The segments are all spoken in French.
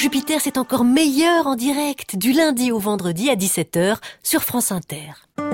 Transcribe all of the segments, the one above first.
Jupiter, c'est encore meilleur en direct, du lundi au vendredi à 17h sur France Inter.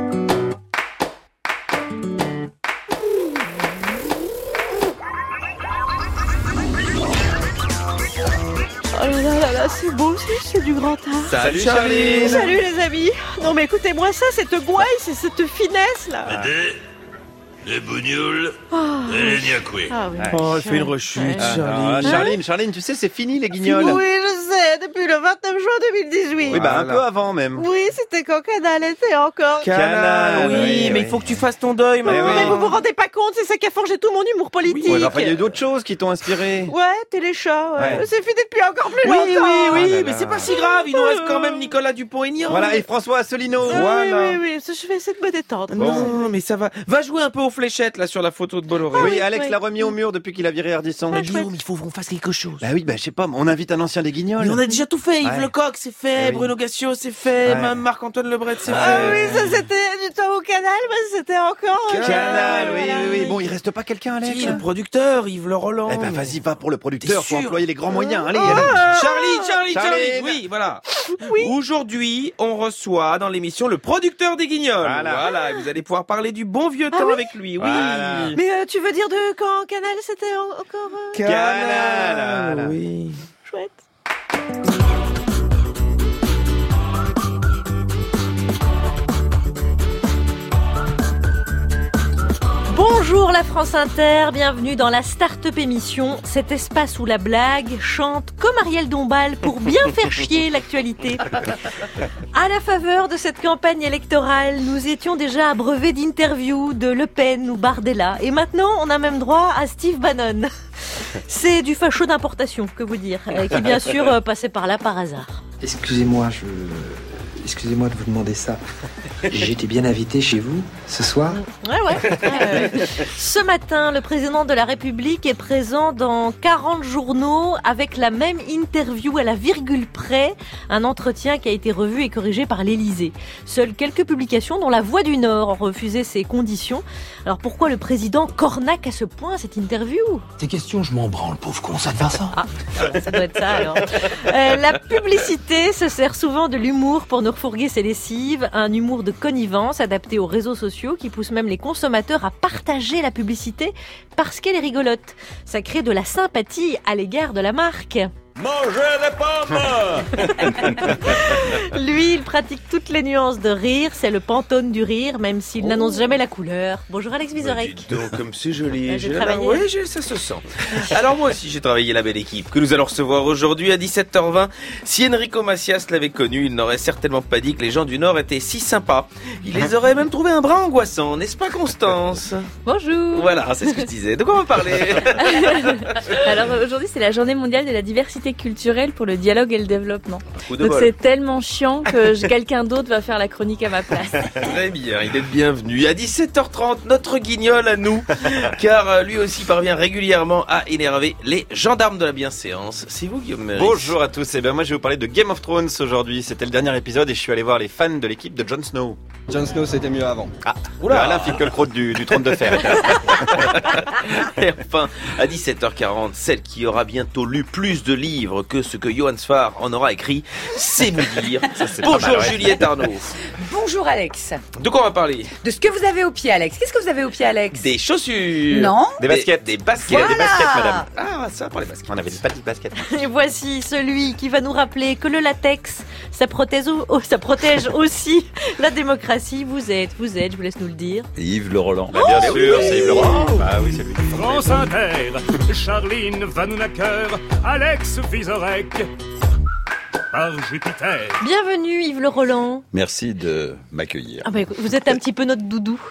Oh là là, c'est beau, c'est du grand art. Salut Charline. Salut les amis. Non mais écoutez-moi ça, cette gouaille, c'est cette finesse là. Les bougnoules et les niakoués. Ah oui. Oh, elle fait une rechute, Charline. Charline, tu sais, c'est fini les guignols. Oui, je sais, depuis le 29 juin 2018. Oui, bah un peu avant même. Oui, c'était quand Canal était encore. Canal, oui, mais il faut que tu fasses ton deuil maintenant. Mais vous vous rendez pas compte, c'est ça qui a forgé tout mon humour politique. Ouais, enfin, il y a eu d'autres choses qui t'ont inspiré. Ouais, Téléchat, ouais. C'est fini depuis encore plus Oui, longtemps. mais c'est pas si grave, il nous reste quand même Nicolas Dupont-Aignan. Voilà, et François Asselineau. Oui, je vais essayer de me détendre. Non, mais ça va. Va jouer un peu aux fléchettes, là, sur la photo de Bolloré. Oui, Alex l'a remis au mur depuis qu'il a viré Ardisson. Guillaume, il faut qu'on fasse quelque chose. Bah oui, je sais pas, on invite un ancien des guignols. Mais on a déjà tout fait, Yves Ouais. Lecoq, c'est fait, Oui. Bruno Gassio, c'est fait, Ouais. Marc-Antoine Lebret, c'est Ah fait. oui, ça c'était du temps au Canal, mais c'était encore... Canal, Voilà. oui. Bon, il reste pas quelqu'un, Alex. Si, le producteur, Yves Le Roland. Eh ben, vas-y, va pour le producteur, T'es faut sûr employer les grands moyens. Allez, Charlie, Charline. oui, voilà. Aujourd'hui, on reçoit dans l'émission le producteur des Guignols. Voilà, et vous allez pouvoir parler du bon vieux temps avec lui, oui. Voilà. Mais tu veux dire de quand Canal c'était encore... Canal. Oui. Chouette. Bonjour la France Inter, bienvenue dans la Start-up émission, cet espace où la blague chante comme Ariel Dombal pour bien faire chier l'actualité. À la faveur de cette campagne électorale, nous étions déjà abreuvés d'interviews de Le Pen ou Bardella, et maintenant on a même droit à Steve Bannon. C'est du facho d'importation, que vous dire, qui bien sûr passait par là par hasard. Excusez-moi de vous demander ça. J'ai été bien invité chez vous ce soir. Ouais. Ce matin, le président de la République est présent dans 40 journaux avec la même interview à la virgule près, un entretien qui a été revu et corrigé par l'Élysée. Seules quelques publications dont La Voix du Nord ont refusé ces conditions. Alors pourquoi le président cornaque à ce point cette interview ? Tes questions, je m'en branle, pauvre con, ça te va ça ? Ça doit être ça alors. La publicité se sert souvent de l'humour pour nous refourguer ses lessives, un humour de connivence adapté aux réseaux sociaux qui pousse même les consommateurs à partager la publicité parce qu'elle est rigolote. Ça crée de la sympathie à l'égard de la marque. Mangez des pommes. Lui, il pratique toutes les nuances de rire, c'est le Pantone du rire, même s'il n'annonce jamais la couleur. Bonjour Alex Vizorek. Dites donc, comme c'est joli. J'ai travaillé. Oui, ça se sent. Alors moi aussi, j'ai travaillé la belle équipe que nous allons recevoir aujourd'hui à 17h20. Si Enrico Macias l'avait connu, il n'aurait certainement pas dit que les gens du Nord étaient si sympas. Il les aurait même trouvés un brin angoissant, n'est-ce pas Constance ? Bonjour. Voilà, c'est ce que je disais. De quoi on va parler ? Alors aujourd'hui c'est la journée mondiale de la diversité culturelle pour le dialogue et le développement. Coup de Donc bol. c'est tellement chiant que quelqu'un d'autre va faire la chronique à ma place. Très bien, il est bienvenu. À 17h30, notre guignol à nous, car lui aussi parvient régulièrement à énerver les gendarmes de la bienséance. C'est vous, Guillaume Meurice. Bonjour à tous, moi je vais vous parler de Game of Thrones aujourd'hui. C'était le dernier épisode et je suis allé voir les fans de l'équipe de Jon Snow. Jon Snow, c'était mieux avant. Le Alain Finkielkraut du trône de fer. Et enfin, à 17h40, celle qui aura bientôt lu plus de livres que ce que Johan Sfar en aura écrit, c'est me dire. c'est pas Bonjour mal, ouais. Juliette Arnaud. Bonjour Alex. De quoi on va parler ? De ce que vous avez au pied Alex. Qu'est-ce que vous avez au pied Alex? Des chaussures. Non. Des baskets. Des baskets. Voilà. Des baskets, madame. Ah, ça pour les baskets. On avait des petites baskets. Et voici celui qui va nous rappeler que le latex, ça protège aussi la démocratie. Vous êtes, je vous laisse nous le dire. Yves Le Roland. Bah, bien sûr, c'est Yves Le Roland. Bah oui, c'est lui. France Inter, Charline Vanhoenacker, Alex Vizorek, par Jupiter. Bienvenue Yves Le Roland. Merci de m'accueillir. Ah bah écoute, vous êtes un petit peu notre doudou.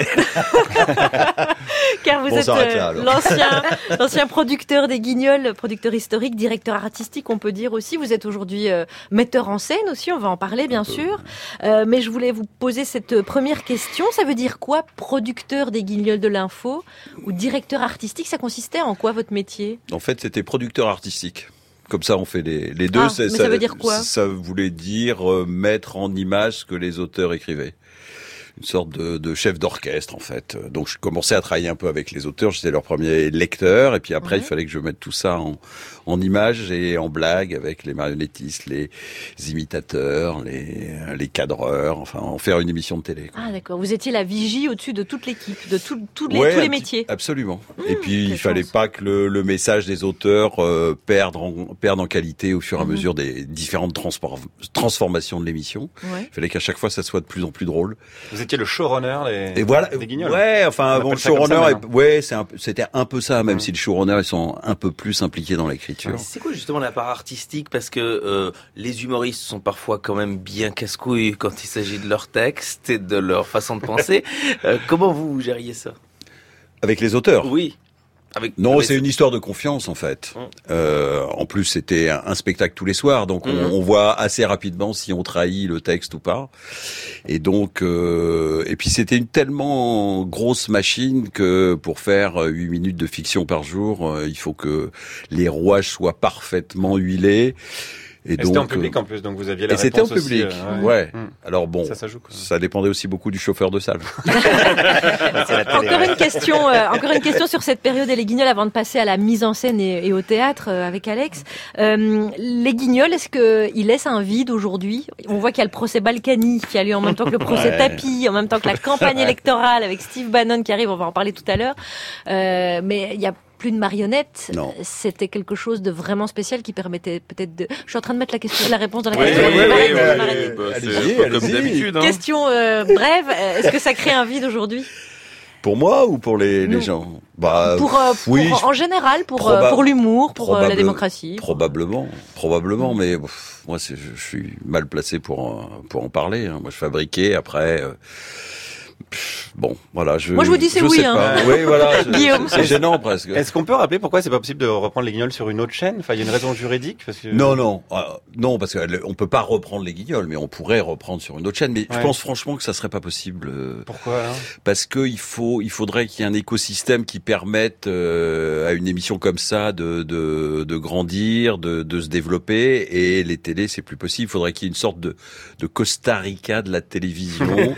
Car vous Bon, êtes s'arrête là, alors. l'ancien producteur des Guignols, producteur historique, directeur artistique, on peut dire aussi. Vous êtes aujourd'hui metteur en scène aussi, on va en parler bien sûr. Mais je voulais vous poser cette première question. Ça veut dire quoi, producteur des Guignols de l'info ou directeur artistique? Ça consistait en quoi votre métier? En fait, c'était producteur artistique. Comme ça, on fait les deux. Ah, mais ça veut dire quoi? Ça voulait dire mettre en image ce que les auteurs écrivaient. une sorte de chef d'orchestre en fait. Donc je commençais à travailler un peu avec les auteurs, j'étais leur premier lecteur, et puis après il fallait que je mette tout ça en images et en blagues avec les marionnettistes, les imitateurs, les cadreurs, enfin en faire une émission de télé. Ah d'accord, vous étiez la vigie au-dessus de toute l'équipe, de tous les métiers. Absolument. Et puis il fallait pas que le message des auteurs perde en qualité au fur et à mesure des différentes transformations de l'émission. Ouais. Il fallait qu'à chaque fois ça soit de plus en plus drôle. Vous étiez le showrunner des Guignols. Ouais, enfin bon, le showrunner, c'était un peu ça, même si les showrunners ils sont un peu plus impliqués dans l'écriture. C'est quoi justement la part artistique, parce que les humoristes sont parfois quand même bien casse-couilles quand il s'agit de leur texte et de leur façon de penser. Comment vous gériez ça? Avec les auteurs? Oui. Non, c'est une histoire de confiance en fait. En plus, c'était un spectacle tous les soirs, donc on voit assez rapidement si on trahit le texte ou pas. Et donc, et puis c'était une tellement grosse machine que pour faire 8 minutes de fiction par jour, il faut que les rouages soient parfaitement huilés. Et donc, c'était en public en plus, donc vous aviez la réponse. Et c'était en public, ouais. Alors bon, ça dépendait aussi beaucoup du chauffeur de salle. Encore une question sur cette période et les Guignols avant de passer à la mise en scène et au théâtre avec Alex. Les Guignols, est-ce qu'ils laissent un vide aujourd'hui? On voit qu'il y a le procès Balkany qui a lieu en même temps que le procès Tapi, en même temps que la campagne électorale avec Steve Bannon qui arrive, on va en parler tout à l'heure. Mais il y a plus de marionnettes. Non. C'était quelque chose de vraiment spécial qui permettait peut-être de... Je suis en train de mettre la réponse dans la question. Allez-y, comme d'habitude. Question brève. Est-ce que ça crée un vide aujourd'hui? Pour moi ou pour les gens? En général, pour l'humour, pour la démocratie. Probablement, mais moi je suis mal placé pour en parler. Hein. Moi je fabriquais, après... Bon, voilà, moi je vous dis c'est oui, hein. Oui, voilà, Guillaume. C'est gênant presque. Est-ce qu'on peut rappeler pourquoi c'est pas possible de reprendre les Guignols sur une autre chaîne? Enfin, il y a une raison juridique parce que... Non, parce qu'on peut pas reprendre les Guignols, mais on pourrait reprendre sur une autre chaîne. Mais je pense franchement que ça serait pas possible. Pourquoi alors? Parce que il faudrait qu'il y ait un écosystème qui permette à une émission comme ça de grandir, de se développer. Et les télés, c'est plus possible. Il faudrait qu'il y ait une sorte de Costa Rica de la télévision.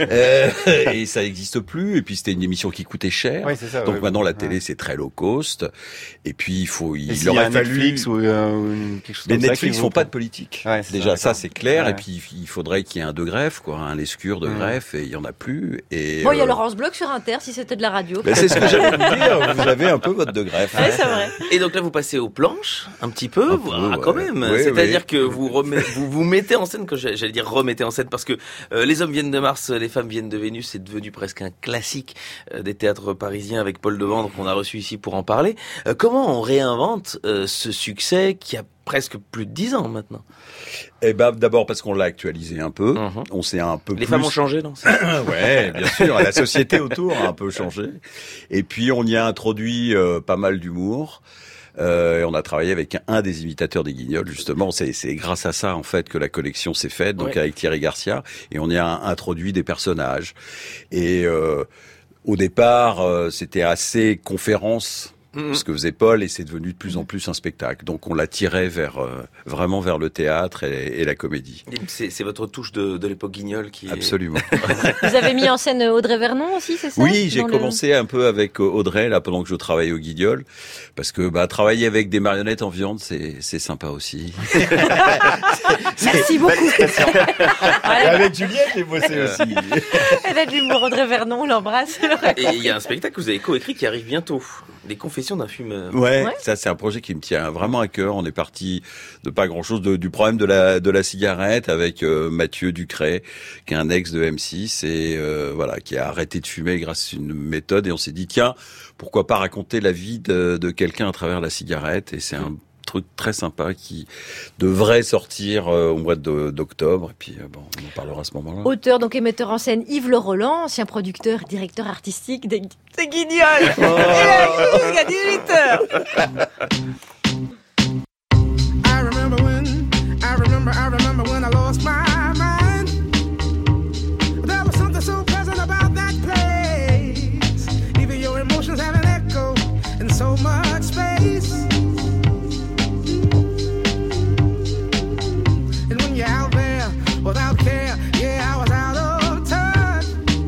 Et ça n'existe plus. Et puis c'était une émission qui coûtait cher. Oui, c'est ça, donc maintenant la télé c'est très low cost. Et puis il aurait fallu Netflix ou quelque chose les comme ça. Netflix font pas de politique. Ouais, déjà ça c'est clair. Ouais. Et puis il faudrait qu'il y ait un de greffe, quoi, un lescure de greffe, et il y en a plus. Et bon, il y a Laurence Bloch sur Inter si c'était de la radio. C'est ce que j'allais vous dire. Vous avez un peu votre de greffe. Ouais, c'est vrai. Et donc là vous passez aux planches un petit peu, quand même. Oui, c'est-à-dire que vous mettez en scène, j'allais dire remettez en scène, parce que les hommes viennent de Mars, les femmes viennent de Vénus, c'est devenu presque un classique des théâtres parisiens avec Paul Devendre qu'on a reçu ici pour en parler. Comment on réinvente ce succès qui a presque plus de 10 ans maintenant? Eh ben, d'abord parce qu'on l'a actualisé un peu. On s'est un peu Les femmes ont changé, non? Ouais, bien sûr. La société autour a un peu changé. Et puis, on y a introduit pas mal d'humour. On a travaillé avec un des imitateurs des Guignols, justement. C'est grâce à ça, en fait, que la collection s'est faite, donc avec Thierry Garcia. Et on y a introduit des personnages. Et au départ, c'était assez conférence, ce que faisait Paul, et c'est devenu de plus en plus un spectacle. Donc on l'a tiré vraiment vers le théâtre et la comédie. C'est votre touche de l'époque Guignol qui Absolument. Vous avez mis en scène Audrey Vernon aussi, c'est ça? Oui, j'ai commencé un peu avec Audrey, là, pendant que je travaillais au Guignol, parce que travailler avec des marionnettes en viande, c'est sympa aussi. Merci beaucoup. Avec Juliette, j'ai bossé aussi. Elle a de l'humour, Audrey Vernon, on l'embrasse. Et il y a un spectacle que vous avez coécrit qui arrive bientôt. Les Confessions d'un fumeur. Ouais, ça c'est un projet qui me tient vraiment à cœur. On est parti de pas grand-chose, du problème de la cigarette avec Mathieu Ducret, qui est un ex de M6 et qui a arrêté de fumer grâce à une méthode. Et on s'est dit tiens, pourquoi pas raconter la vie de quelqu'un à travers la cigarette. Et c'est un truc très sympa qui devrait sortir au mois d'octobre, et puis on en parlera à ce moment-là. Auteur donc et metteur en scène Yves Le Roland, ancien producteur, directeur artistique des Guignols. Il a jusqu'à 18h. I remember when I lost my mind. There was something so pleasant about that place. Even your emotions have an echo in so much space. And when you're out there without care, yeah, I was out of touch.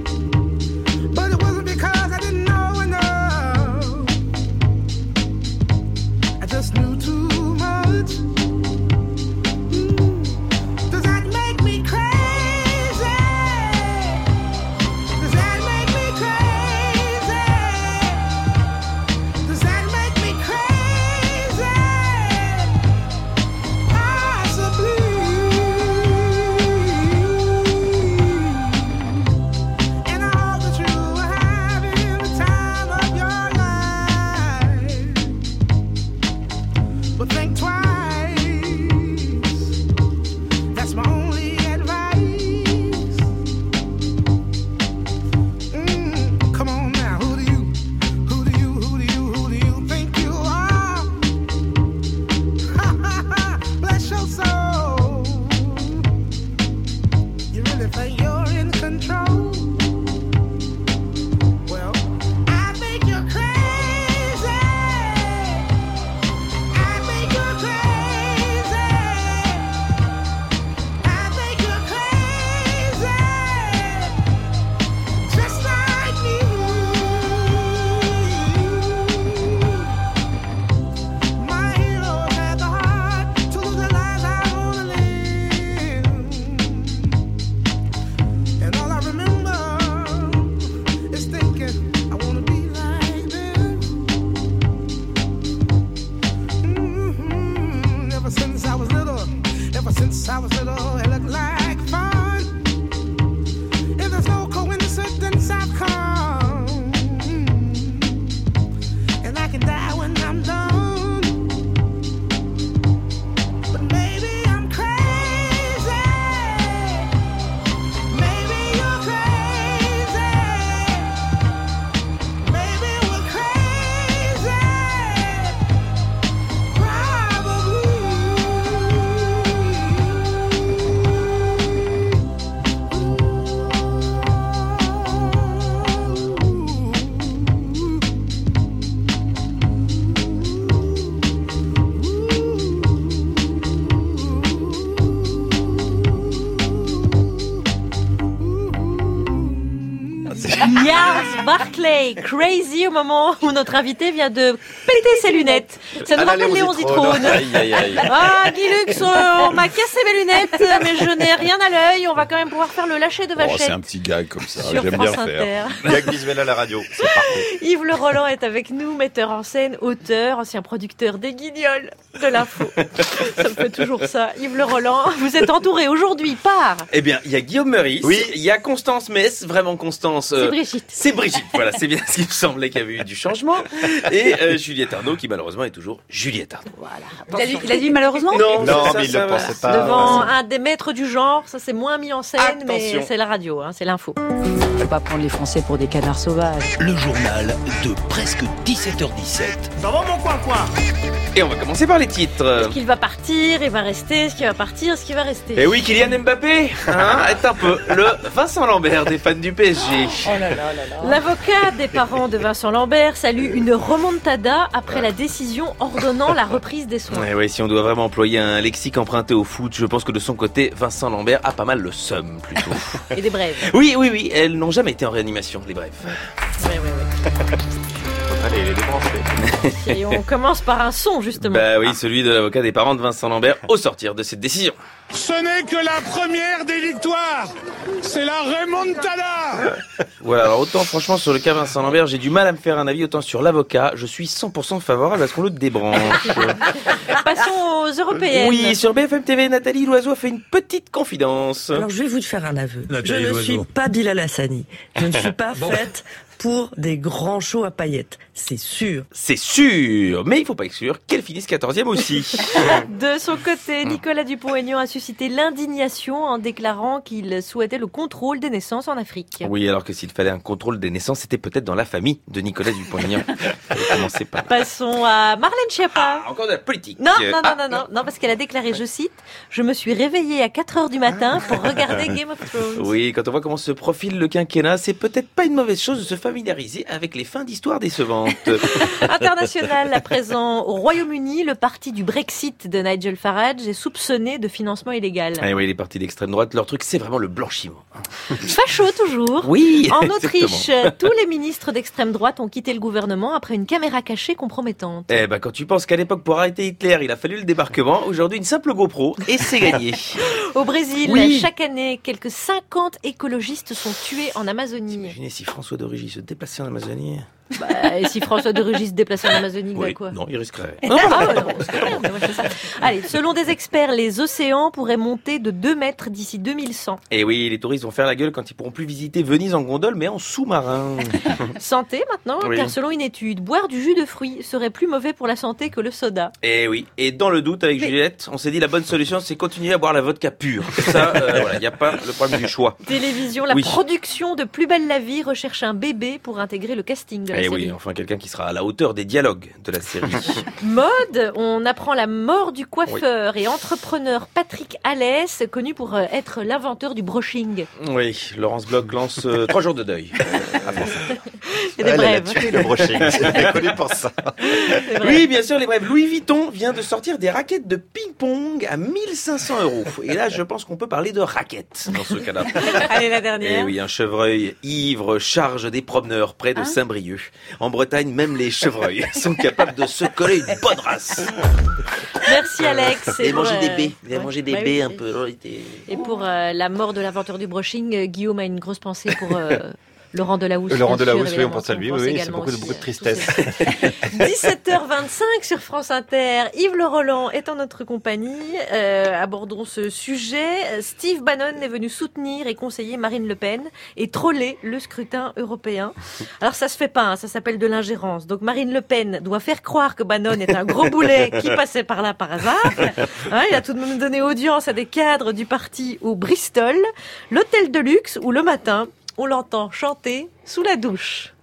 think twice. That's my only advice. Come on now, who do you think you are? Bless your soul. You really think you're in control? Well, I think you're crazy. I think you're crazy. I think you're crazy. Just like me. My hero had the heart to lose the lives I wanna live. And all I remember is thinking I wanna be like them. Ever since I was little, it looked like fun. If there's no coincidence, I've come, and I can die when I'm done. But maybe I'm crazy. Maybe you're crazy. Maybe we're crazy. Niels Barclay, crazy au moment où notre invité vient de péter ses lunettes. Ça nous rappelle Léon Zitrone. Aïe, aïe, aïe. Ah, Guy Lux, on m'a cassé mes lunettes, mais je n'ai rien à l'œil. On va quand même pouvoir faire le lâcher de Oh, vachette. c'est un petit gag comme ça, Sur j'aime bien France le faire. Inter. Gag visuel à la radio, c'est parfait. Yves Le Roland est avec nous, metteur en scène, auteur, ancien producteur des Guignols de l'info. Ça me fait toujours ça. Yves Le Roland, vous êtes entouré aujourd'hui par... Eh bien, il y a Guillaume Meurice, Oui. il y a Constance Metz, vraiment Constance. C'est Brigitte. C'est Brigitte, voilà, c'est bien ce qui me semblait qu'il y avait eu du changement. Et Juliette Arnaud, qui malheureusement est toujours Juliette Arnaud. Il a dit malheureusement? Non, Non, ça, mais il ça le va. pensait pas. Devant un des maîtres du genre, ça c'est moins mis en scène, Attention. mais c'est la radio, hein, c'est l'info. Faut pas prendre les Français pour des canards sauvages. Le journal de presque 17h17. Ça va mon coin-coin? Et on va commencer par les titres. Est-ce qu'il va partir, il va rester, est-ce qu'il va partir, est-ce qu'il va rester? Et oui, Kylian Mbappé est un peu le Vincent Lambert des fans du PSG. L'avocat des parents de Vincent Lambert salue une remontada après la décision ordonnant la reprise des soins. Ouais, si on doit vraiment employer un lexique emprunté au foot, je pense que de son côté, Vincent Lambert a pas mal le seum, plutôt. Et des brèves. Oui, elles n'ont jamais été en réanimation, les brefs. Ouais. Allez, les débrancher. Et on commence par un son, justement. Bah oui, celui de l'avocat des parents de Vincent Lambert au sortir de cette décision. Ce n'est que la première des victoires. C'est la remontada. Voilà, alors autant franchement sur le cas Vincent Lambert, j'ai du mal à me faire un avis, autant sur l'avocat, je suis 100% favorable à ce qu'on le débranche. Passons aux européennes. Oui, sur BFM TV, Nathalie Loiseau a fait une petite confidence. Alors je vais vous faire un aveu. Nathalie Je ne Loiseau. suis pas Bilal Hassani. Je ne suis pas faite pour des grands shows à paillettes. C'est sûr. C'est sûr, mais il faut pas exclure qu'elle finisse 14e aussi. De son côté, Nicolas Dupont-Aignan a suscité l'indignation en déclarant qu'il souhaitait le contrôle des naissances en Afrique. Oui, alors que s'il fallait un contrôle des naissances, c'était peut-être dans la famille de Nicolas Dupont-Aignan. Commencez pas. Passons à Marlène Schiappa. Encore de la politique. Non, parce qu'elle a déclaré, je cite, « Je me suis réveillée à 4h du matin pour regarder Game of Thrones. » Oui, quand on voit comment se profile le quinquennat, c'est peut-être pas une mauvaise chose de se familiariser avec les fins d'histoire décevantes. International, à présent, au Royaume-Uni, le parti du Brexit de Nigel Farage est soupçonné de financement illégal. Ah oui, les partis d'extrême droite, leur truc, c'est vraiment le blanchiment. Facho toujours. Oui, En exactement. Autriche, tous les ministres d'extrême droite ont quitté le gouvernement après une caméra cachée compromettante. Eh ben, quand tu penses qu'à l'époque, pour arrêter Hitler, il a fallu le débarquement, aujourd'hui, une simple GoPro, et c'est gagné. Au Brésil, Oui. chaque année, quelques 50 écologistes sont tués en Amazonie. Imaginez si François de Rugy se déplaçait en Amazonie. Et si François de Rugy se déplaçait en Amazonie, Oui, quoi? non, il risquerait. Ah ouais, non, c'est rien, mais ouais, c'est ça. Allez, selon des experts, les océans pourraient monter de 2 mètres d'ici 2100. Et oui, les touristes vont faire la gueule quand ils pourront plus visiter Venise en gondole, mais en sous-marin. Santé maintenant, Oui. car selon une étude, boire du jus de fruits serait plus mauvais pour la santé que le soda. Et oui, et dans le doute avec Juliette, on s'est dit la bonne solution, c'est continuer à boire la vodka pure. Comme ça, voilà, il n'y a pas le problème du choix. Télévision, la Oui. production de Plus belle la vie recherche un bébé pour intégrer le casting de la Et série. oui, enfin quelqu'un qui sera à la hauteur des dialogues de la série. Mode, on apprend la mort du coiffeur et entrepreneur Patrick Alès, connu pour être l'inventeur du brushing. Oui, Laurence Bloch lance 3 jours de deuil. À France. Il y a des Elle a brèves. tué le brushing. Elle est connue pour ça. C'est vrai. Oui, bien sûr, les brèves. Louis Vuitton vient de sortir des raquettes de ping-pong à 1500 €. Et là, je pense qu'on peut parler de raquettes dans ce cas-là. Allez, la Et dernière. oui, un chevreuil ivre charge des promeneurs près de Saint-Brieuc. En Bretagne, même les chevreuils sont capables de se coller une bonne race. Merci Alex. Vous avez mangé des baies. Vous avez ouais, mangé des bah baies oui. un peu. Et pour la mort de l'inventeur du brushing, Guillaume a une grosse pensée pour Laurent Delahousse. Laurent bien sûr, Delahousse, oui, on évidemment. pense à lui. On Oui, pense oui, c'est également beaucoup de aussi, tristesse. 17h25 sur France Inter. Yves Le Roland est en notre compagnie. Abordons ce sujet. Steve Bannon est venu soutenir et conseiller Marine Le Pen et troller le scrutin européen. Alors ça se fait pas, hein, ça s'appelle de l'ingérence. Donc Marine Le Pen doit faire croire que Bannon est un gros boulet qui passait par là par hasard. Hein, il a tout de même donné audience à des cadres du parti au Bristol, l'hôtel de luxe où le matin, on l'entend chanter sous la douche.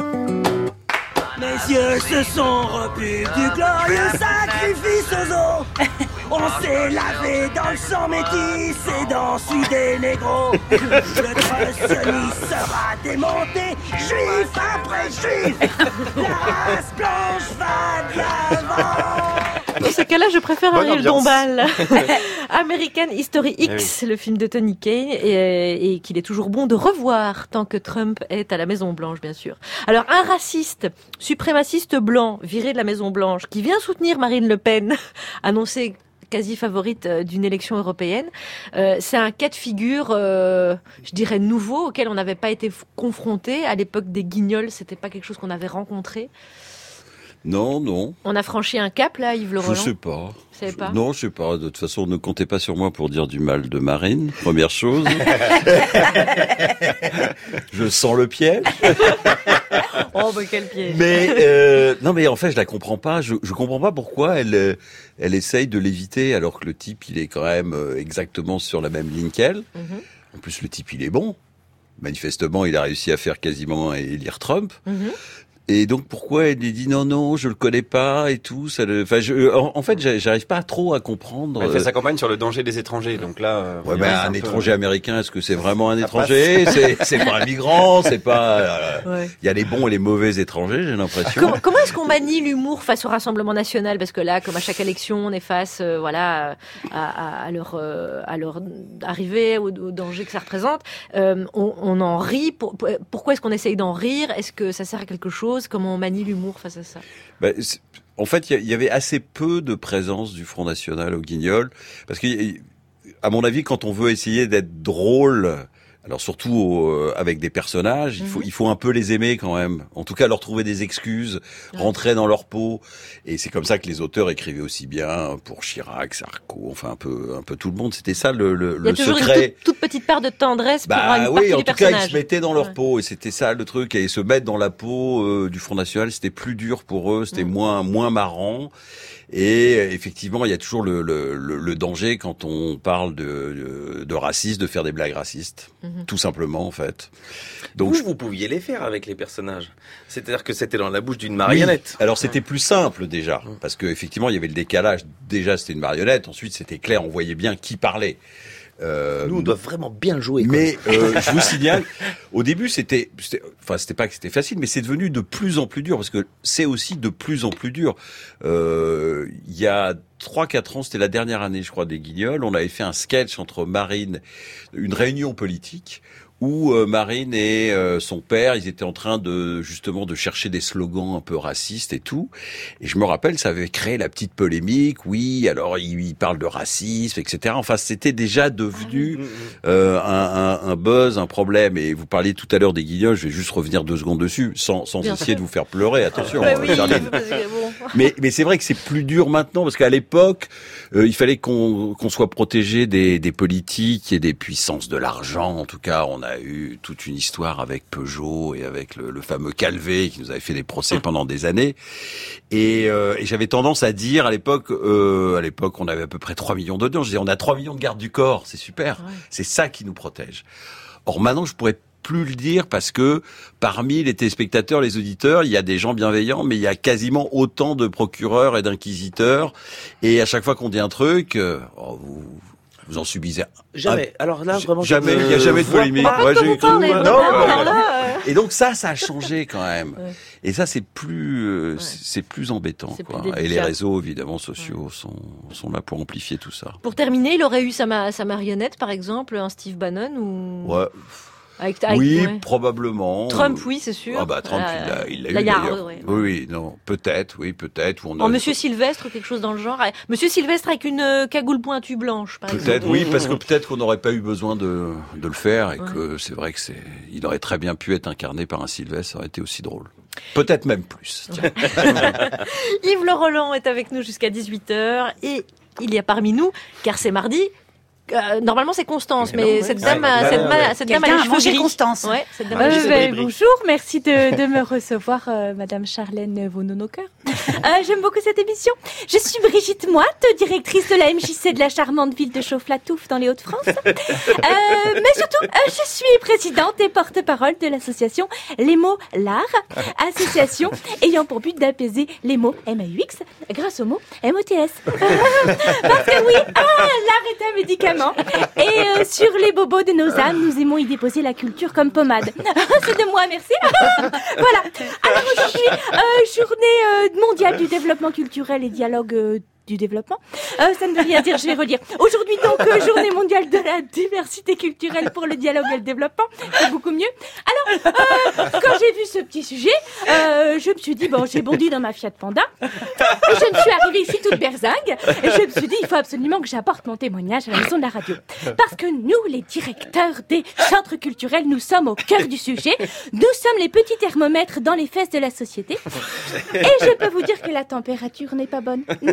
Mes yeux se sont repus du glorieux sacrifice aux eaux. On s'est lavé dans le sang métis et dans celui des négros. Le trust sera démonté, juif après juif. La race blanche va de l'avant. Dans ce cas-là, je préfère Bonne Ariel ambiance. Dombal. American History X, le film de Tony Kaye, et qu'il est toujours bon de revoir tant que Trump est à la Maison-Blanche, bien sûr. Alors, un raciste, suprémaciste blanc, viré de la Maison-Blanche, qui vient soutenir Marine Le Pen, annoncée quasi favorite d'une élection européenne, c'est un cas de figure, je dirais, nouveau, auquel on n'avait pas été confronté. À l'époque des Guignols, c'était pas quelque chose qu'on avait rencontré. Non, non. On a franchi un cap, là, Yves Le Roland? Je sais pas. Vous savez pas? Non, je sais pas. De toute façon, ne comptez pas sur moi pour dire du mal de Marine, première chose. Je sens le piège. Oh, bah, quel piège. Mais non, mais en fait, je la comprends pas. Je comprends pas pourquoi elle essaye de l'éviter alors que le type, il est quand même exactement sur la même ligne qu'elle. En plus, le type, il est bon. Manifestement, il a réussi à faire quasiment élire Trump. Et donc pourquoi elle lui dit non, je le connais pas et tout. Ça enfin, en fait, j'arrive pas trop à comprendre. Elle fait sa campagne sur le danger des étrangers, donc là. Ouais, mais un étranger américain, est-ce que c'est vraiment un Ça étranger? C'est pas un migrant, c'est pas. Ouais. Il y a les bons et les mauvais étrangers, j'ai l'impression. Comment est-ce qu'on manie l'humour face au Rassemblement national? Parce que là, comme à chaque élection, on est face, voilà, à leur arrivée, au danger que ça représente. On en rit. Pourquoi est-ce qu'on essaye d'en rire? Est-ce que ça sert à quelque chose? Comment on manie l'humour face à ça? En fait, il y avait assez peu de présence du Front National au Guignol, parce que, à mon avis, quand on veut essayer d'être drôle, alors surtout avec des personnages, il faut un peu les aimer quand même. En tout cas, leur trouver des excuses, rentrer dans leur peau. Et c'est comme ça que les auteurs écrivaient aussi bien pour Chirac, Sarko, enfin un peu tout le monde. C'était ça le Il y a toujours secret. une toute petite part de tendresse pour une Bah partie oui, en du tout cas, personnage. ils se mettaient dans leur peau et c'était ça le truc. Et se mettre dans la peau du Front National, c'était plus dur pour eux, c'était moins marrant. Et effectivement, il y a toujours le danger quand on parle de racisme, de faire des blagues racistes, tout simplement en fait. Donc vous pouviez les faire avec les personnages. C'est-à-dire que c'était dans la bouche d'une marionnette. Oui. Alors c'était plus simple déjà, parce que effectivement il y avait le décalage. Déjà c'était une marionnette, ensuite c'était clair, on voyait bien qui parlait. Nous, on doit vraiment bien jouer. Mais je vous signale, au début, c'était pas que c'était facile, mais c'est devenu de plus en plus dur, parce que c'est aussi de plus en plus dur. Il y a 3-4 ans, c'était la dernière année, je crois, des Guignols, on avait fait un sketch entre Marine, une réunion politique, où Marine et son père, ils étaient en train de justement de chercher des slogans un peu racistes et tout. Et je me rappelle, ça avait créé la petite polémique. Oui, alors il parle de racisme, etc. Enfin, c'était déjà devenu un buzz, un problème. Et vous parliez tout à l'heure des Guignols. Je vais juste revenir 2 secondes dessus, sans essayer de vous faire pleurer. Attention, Charline. Mais c'est vrai que c'est plus dur maintenant parce qu'à l'époque, il fallait qu'on soit protégé des politiques et des puissances de l'argent. En tout cas, on a eu toute une histoire avec Peugeot et avec le fameux Calvé qui nous avait fait des procès pendant des années. Et j'avais tendance à dire à l'époque, on avait à peu près 3 millions d'audience. Je disais, on a 3 millions de gardes du corps, c'est super. Ouais. C'est ça qui nous protège. Or maintenant, je pourrais plus le dire parce que parmi les téléspectateurs, les auditeurs, il y a des gens bienveillants, mais il y a quasiment autant de procureurs et d'inquisiteurs. Et à chaque fois qu'on dit un truc, vous en subissez jamais. Alors là, vraiment, jamais. Il n'y a jamais de polémique. Et donc ça a changé quand même. Ouais. Et ça, c'est plus embêtant. Quoi. Et les réseaux, évidemment, sociaux sont là pour amplifier tout ça. Pour terminer, il aurait eu sa marionnette, par exemple, un Steve Bannon ou. Ouais. Oui, probablement. Trump, oui, c'est sûr. Ah bah Trump, il l'a eu d'ailleurs. Ouais. Oui, non, peut-être. Monsieur Sylvestre, quelque chose dans le genre. Monsieur Sylvestre avec une cagoule pointue blanche, par exemple. Peut-être, oui, parce que peut-être qu'on n'aurait pas eu besoin de le faire et que c'est vrai que il aurait très bien pu être incarné par un Sylvestre, ça aurait été aussi drôle. Peut-être même plus. Yves Le Roland est avec nous jusqu'à 18h et il y a parmi nous, car c'est mardi. Normalement c'est Constance, mais cette dame a les cheveux gris. Constance. Ouais, cette dame bonjour, merci de me recevoir, Madame Charlène Vaunonocker. J'aime beaucoup cette émission. Je suis Brigitte Moite, directrice de la MJC de la charmante ville de Chauves-la-Touffe dans les Hauts-de-France. Mais surtout, je suis présidente et porte-parole de l'association Les Mots L'Art, association ayant pour but d'apaiser les mots MAUX grâce aux mots MOTS. Parce que oui, l'art est un médicament. Et sur les bobos de nos âmes, nous aimons y déposer la culture comme pommade. C'est de moi, merci. Voilà. Alors aujourd'hui, journée mondiale du développement culturel et dialogue du développement. Ça ne veut rien dire, je vais relire. Aujourd'hui donc, journée mondiale de la diversité culturelle pour le dialogue et le développement. C'est beaucoup mieux. Alors, quand j'ai vu ce petit sujet, je me suis dit, j'ai bondi dans ma Fiat Panda. Je me suis arrivée ici toute berzingue. Et je me suis dit, il faut absolument que j'apporte mon témoignage à la maison de la radio. Parce que nous, les directeurs des centres culturels, nous sommes au cœur du sujet. Nous sommes les petits thermomètres dans les fesses de la société. Et je peux vous dire que la température n'est pas bonne. Non.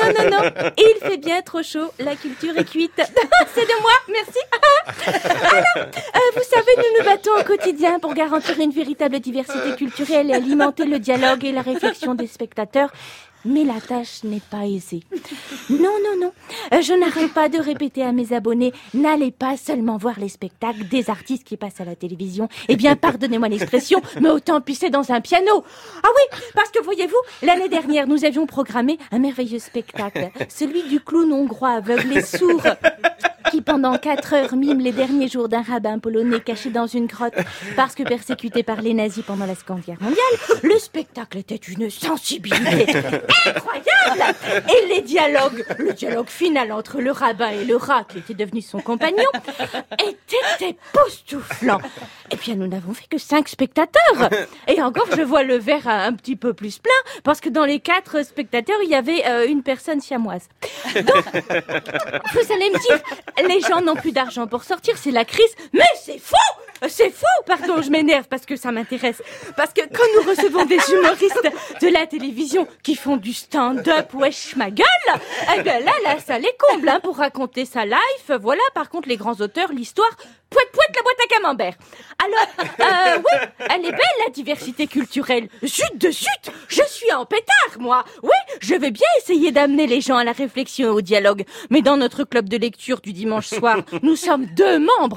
Il fait bien trop chaud. La culture est cuite. C'est de moi, merci. Alors, vous savez, nous nous battons au quotidien pour garantir une véritable diversité culturelle et alimenter le dialogue et la réflexion des spectateurs. Mais la tâche n'est pas aisée. Non. Je n'arrête pas de répéter à mes abonnés, n'allez pas seulement voir les spectacles des artistes qui passent à la télévision. Eh bien, pardonnez-moi l'expression, mais autant pisser dans un piano. Ah oui, parce que voyez-vous, l'année dernière, nous avions programmé un merveilleux spectacle. Celui du clown hongrois aveugle et sourd, qui pendant 4 heures mime les derniers jours d'un rabbin polonais caché dans une grotte parce que persécuté par les nazis pendant la Seconde Guerre mondiale. Le spectacle était d'une sensibilité incroyable. Et les dialogues, le dialogue final entre le rabbin et le rat qui était devenu son compagnon, était époustouflant. Et bien, nous n'avons fait que 5 spectateurs. Et encore, je vois le verre un petit peu plus plein parce que dans les 4 spectateurs, il y avait une personne siamoise. Donc, vous allez me dire, les gens n'ont plus d'argent pour sortir, c'est la crise. Mais c'est faux! C'est faux! Pardon, je m'énerve parce que ça m'intéresse. Parce que quand nous recevons des humoristes de la télévision qui font du stand-up, wesh ma gueule, eh bien là, ça les comble, pour raconter sa life. Voilà, par contre, les grands auteurs, l'histoire, pouet, la boîte à camembert. Alors, oui, elle est belle, la diversité culturelle. Zut de zut, je suis en pétard, moi. Oui, je vais bien essayer d'amener les gens à la réflexion et au dialogue. Mais dans notre club de lecture du dimanche soir, nous sommes 2 membres,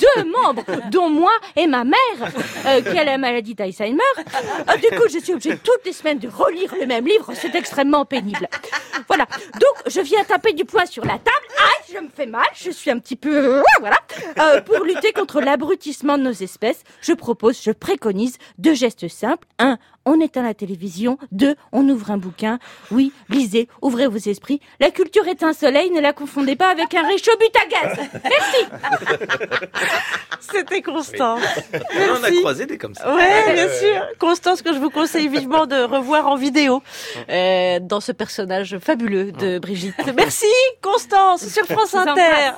dont moi et ma mère, qui a la maladie d'Alzheimer. Du coup, je suis obligée toutes les semaines de relire le même livre, c'est extrêmement pénible. Voilà, donc je viens taper du poing sur la table. Aïe, je me fais mal, je suis un petit peu... voilà. Pour lutter contre l'abrutissement de nos espèces, je préconise 2 gestes simples. 1, on éteint la télévision. 2, on ouvre un bouquin. Oui, lisez, ouvrez vos esprits. La culture est un soleil, ne la confondez pas avec un réchaud but à gaz. Merci. C'était Constance. On a croisé des comme ça. Ouais, bien sûr. Constance, que je vous conseille vivement de revoir en vidéo dans ce personnage fabuleux de Brigitte. Merci Constance sur France Inter.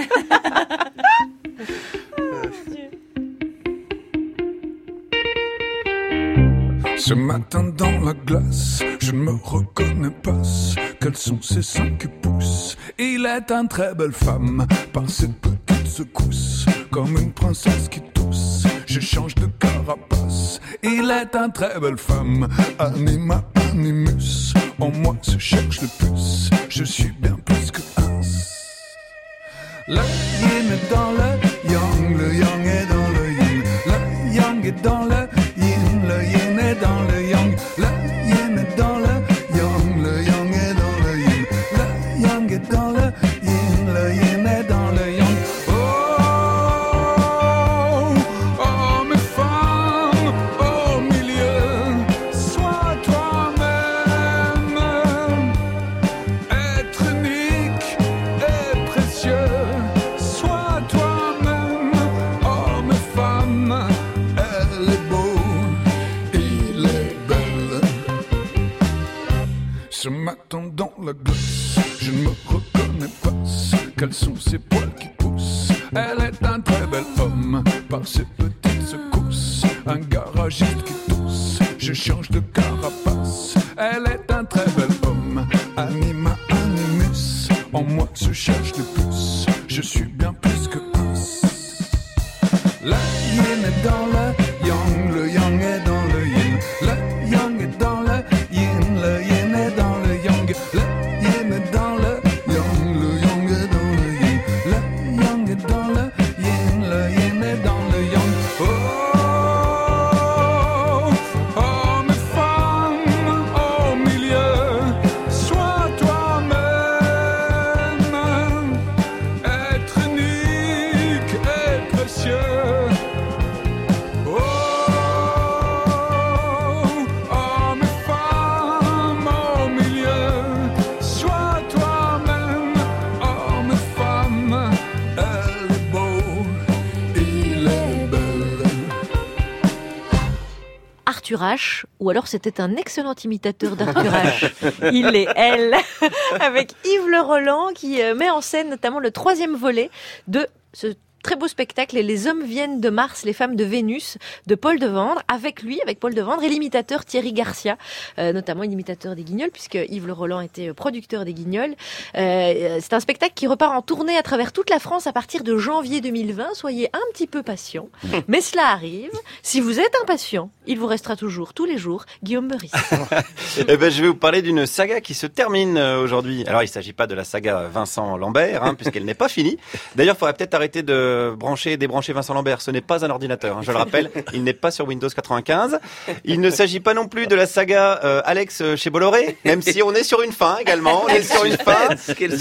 Ce matin dans la glace, je ne me reconnais pas. Quels sont ces 5 pouces? Il est une très belle femme, par ses petites secousses, comme une princesse qui tousse. Je change de carapace. Il est une très belle femme, anima animus. En moi se cherche le puce, je suis bien plus que un. Le yin est dans le yang est dans le yin. Le yang est dans le yin est dans le yang. Le yin est dans le yang est dans le yin. Le yang est dans le yin est dans le yang. Oh, oh mes femmes, au milieu, sois toi-même. Être unique et précieux, sois toi-même. Oh mes femmes, elle est beau, il est belle. Ce matin dans la glace, je ne me reconnais pas. Quels sont ces poils qui poussent? Elle est un très bel homme, par ses petites secousses. Un garagiste qui tousse, je change de carapace. Elle est un très bel homme, anima animus. En moi se cherche le plus, je suis bien plus que un. Le yin est dans le yang est dans le yin. Le yang est dans le yin est dans le yang. Le yin est dans le yang est dans le yin. Le yang est dans le yin est dans le yang. Oh, oh mes femmes, au milieu, sois toi-même. Être unique et précieux. Oh, oh mes femmes, au milieu, sois toi-même. Oh mes femmes, elle est beau, il est belle. Arthur H, ou alors c'était un excellent imitateur d'Arthur H. Il est elle, avec Yves Le Roland qui met en scène notamment le 3e volet de ce très beau spectacle, et les hommes viennent de Mars, les femmes de Vénus, de Paul Devendre, avec Paul Devendre, et l'imitateur Thierry Garcia, notamment l'imitateur des Guignols, puisque Yves Le Roland était producteur des Guignols. C'est un spectacle qui repart en tournée à travers toute la France à partir de janvier 2020. Soyez un petit peu patients, mais cela arrive. Si vous êtes impatient, il vous restera toujours, tous les jours, Guillaume Meurice. Eh ben, je vais vous parler d'une saga qui se termine aujourd'hui. Alors, il ne s'agit pas de la saga Vincent Lambert, puisqu'elle n'est pas finie. D'ailleurs, il faudrait peut-être arrêter de brancher et débrancher Vincent Lambert. Ce n'est pas un ordinateur, je le rappelle. Il n'est pas sur Windows 95. Il ne s'agit pas non plus de la saga Alex chez Bolloré, même si on est sur une fin également. On est sur une fin.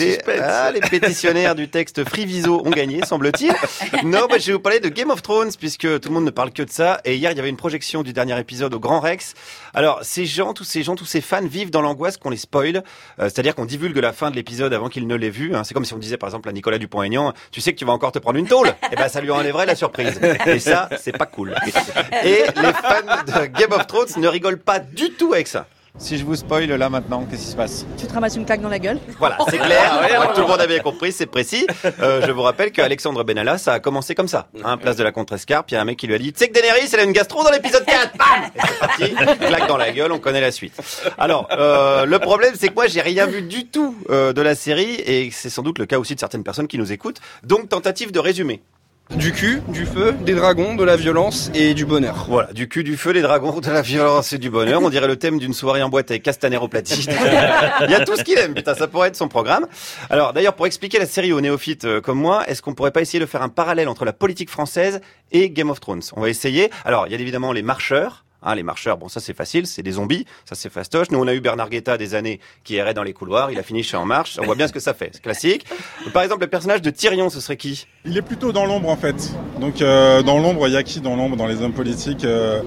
Les pétitionnaires du texte Friviso ont gagné, semble-t-il. Non, je vais vous parler de Game of Thrones, puisque tout le monde ne parle que de ça. Et hier, il y avait une projection du dernier épisode au Grand Rex. Alors, tous ces fans vivent dans l'angoisse qu'on les spoil. C'est-à-dire qu'on divulgue la fin de l'épisode avant qu'ils ne l'aient vu. C'est comme si on disait, par exemple, à Nicolas Dupont-Aignan, tu sais que tu vas encore te prendre une tôle. Et ben, ça lui enlèverait la surprise. Et ça, c'est pas cool. Et les fans de Game of Thrones ne rigolent pas du tout avec ça. Si je vous spoil là maintenant, qu'est-ce qui se passe? Tu te ramasses une claque dans la gueule. Voilà, c'est clair. Tout le monde a bien compris, c'est précis. Je vous rappelle qu'Alexandre Benalla, ça a commencé comme ça. Place de la Contrescarpe, il y a un mec qui lui a dit, tu sais que Daenerys, elle a une gastro dans l'épisode 4. Bam! Et c'est parti. Claque dans la gueule, on connaît la suite. Alors, le problème, c'est que moi, j'ai rien vu du tout de la série, et c'est sans doute le cas aussi de certaines personnes qui nous écoutent. Donc, tentative de résumer. Du cul, du feu, des dragons, de la violence et du bonheur. Voilà, du cul, du feu, des dragons, de la violence et du bonheur. On dirait le thème d'une soirée en boîte avec Castaner au platine. Il y a tout ce qu'il aime, putain, ça pourrait être son programme. Alors d'ailleurs, pour expliquer la série aux néophytes comme moi, est-ce qu'on pourrait pas essayer de faire un parallèle entre la politique française et Game of Thrones? On va essayer. Alors, il y a évidemment les marcheurs. Les marcheurs, bon ça c'est facile, c'est des zombies, ça c'est fastoche. Nous on a eu Bernard Guetta des années qui errait dans les couloirs, il a fini chez En Marche, on voit bien ce que ça fait, c'est classique. Par exemple le personnage de Tyrion, ce serait qui? Il est plutôt dans l'ombre en fait. Donc dans l'ombre, il y a qui dans l'ombre, dans les hommes politiques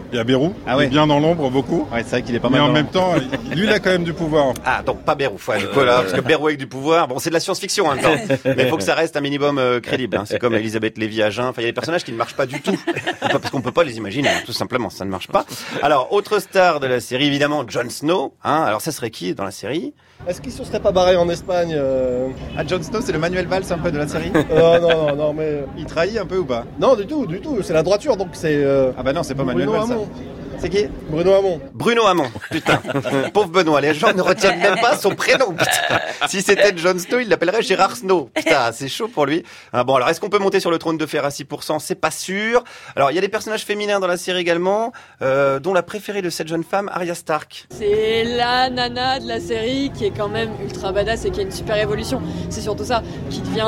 Il y a Bérou, Ah il ouais. est bien dans l'ombre, beaucoup. Ouais, c'est vrai qu'il est pas Mais mal. en dans- même temps, lui, il a quand même du pouvoir. Ah, donc pas Bérou, ouais, du coup, là, parce que Bérou avec du pouvoir, bon, c'est de la science-fiction en même temps, mais il faut que ça reste un minimum crédible. Hein. C'est comme Elisabeth Lévy à Jeun. Enfin, il y a des personnages qui ne marchent pas du tout, parce qu'on peut pas les imaginer, tout simplement, ça ne marche pas. Alors, autre star de la série, évidemment, Jon Snow. Hein. Alors, ça serait qui dans la série? Est-ce qu'ils se seraient pas barrés en Espagne Ah, Jon Snow, c'est le Manuel Valls un peu de la série. Non, mais... Il trahit un peu ou pas? Non, du tout, c'est la droiture, donc c'est... Ah bah non, c'est pas Manuel Bruno Valls. ça. Hamon. C'est qui? Bruno Hamon. Bruno Hamon, putain. Pauvre Benoît, les gens ne retiennent même pas son prénom, putain. Si c'était Jon Snow, il l'appellerait Gérard Snow. Putain, c'est chaud pour lui. Ah bon, alors est-ce qu'on peut monter sur le trône de fer à 6%? C'est pas sûr. Alors, il y a des personnages féminins dans la série également, dont la préférée de cette jeune femme, Arya Stark. C'est la nana de la série qui est quand même ultra badass et qui a une super évolution. C'est surtout ça, qui devient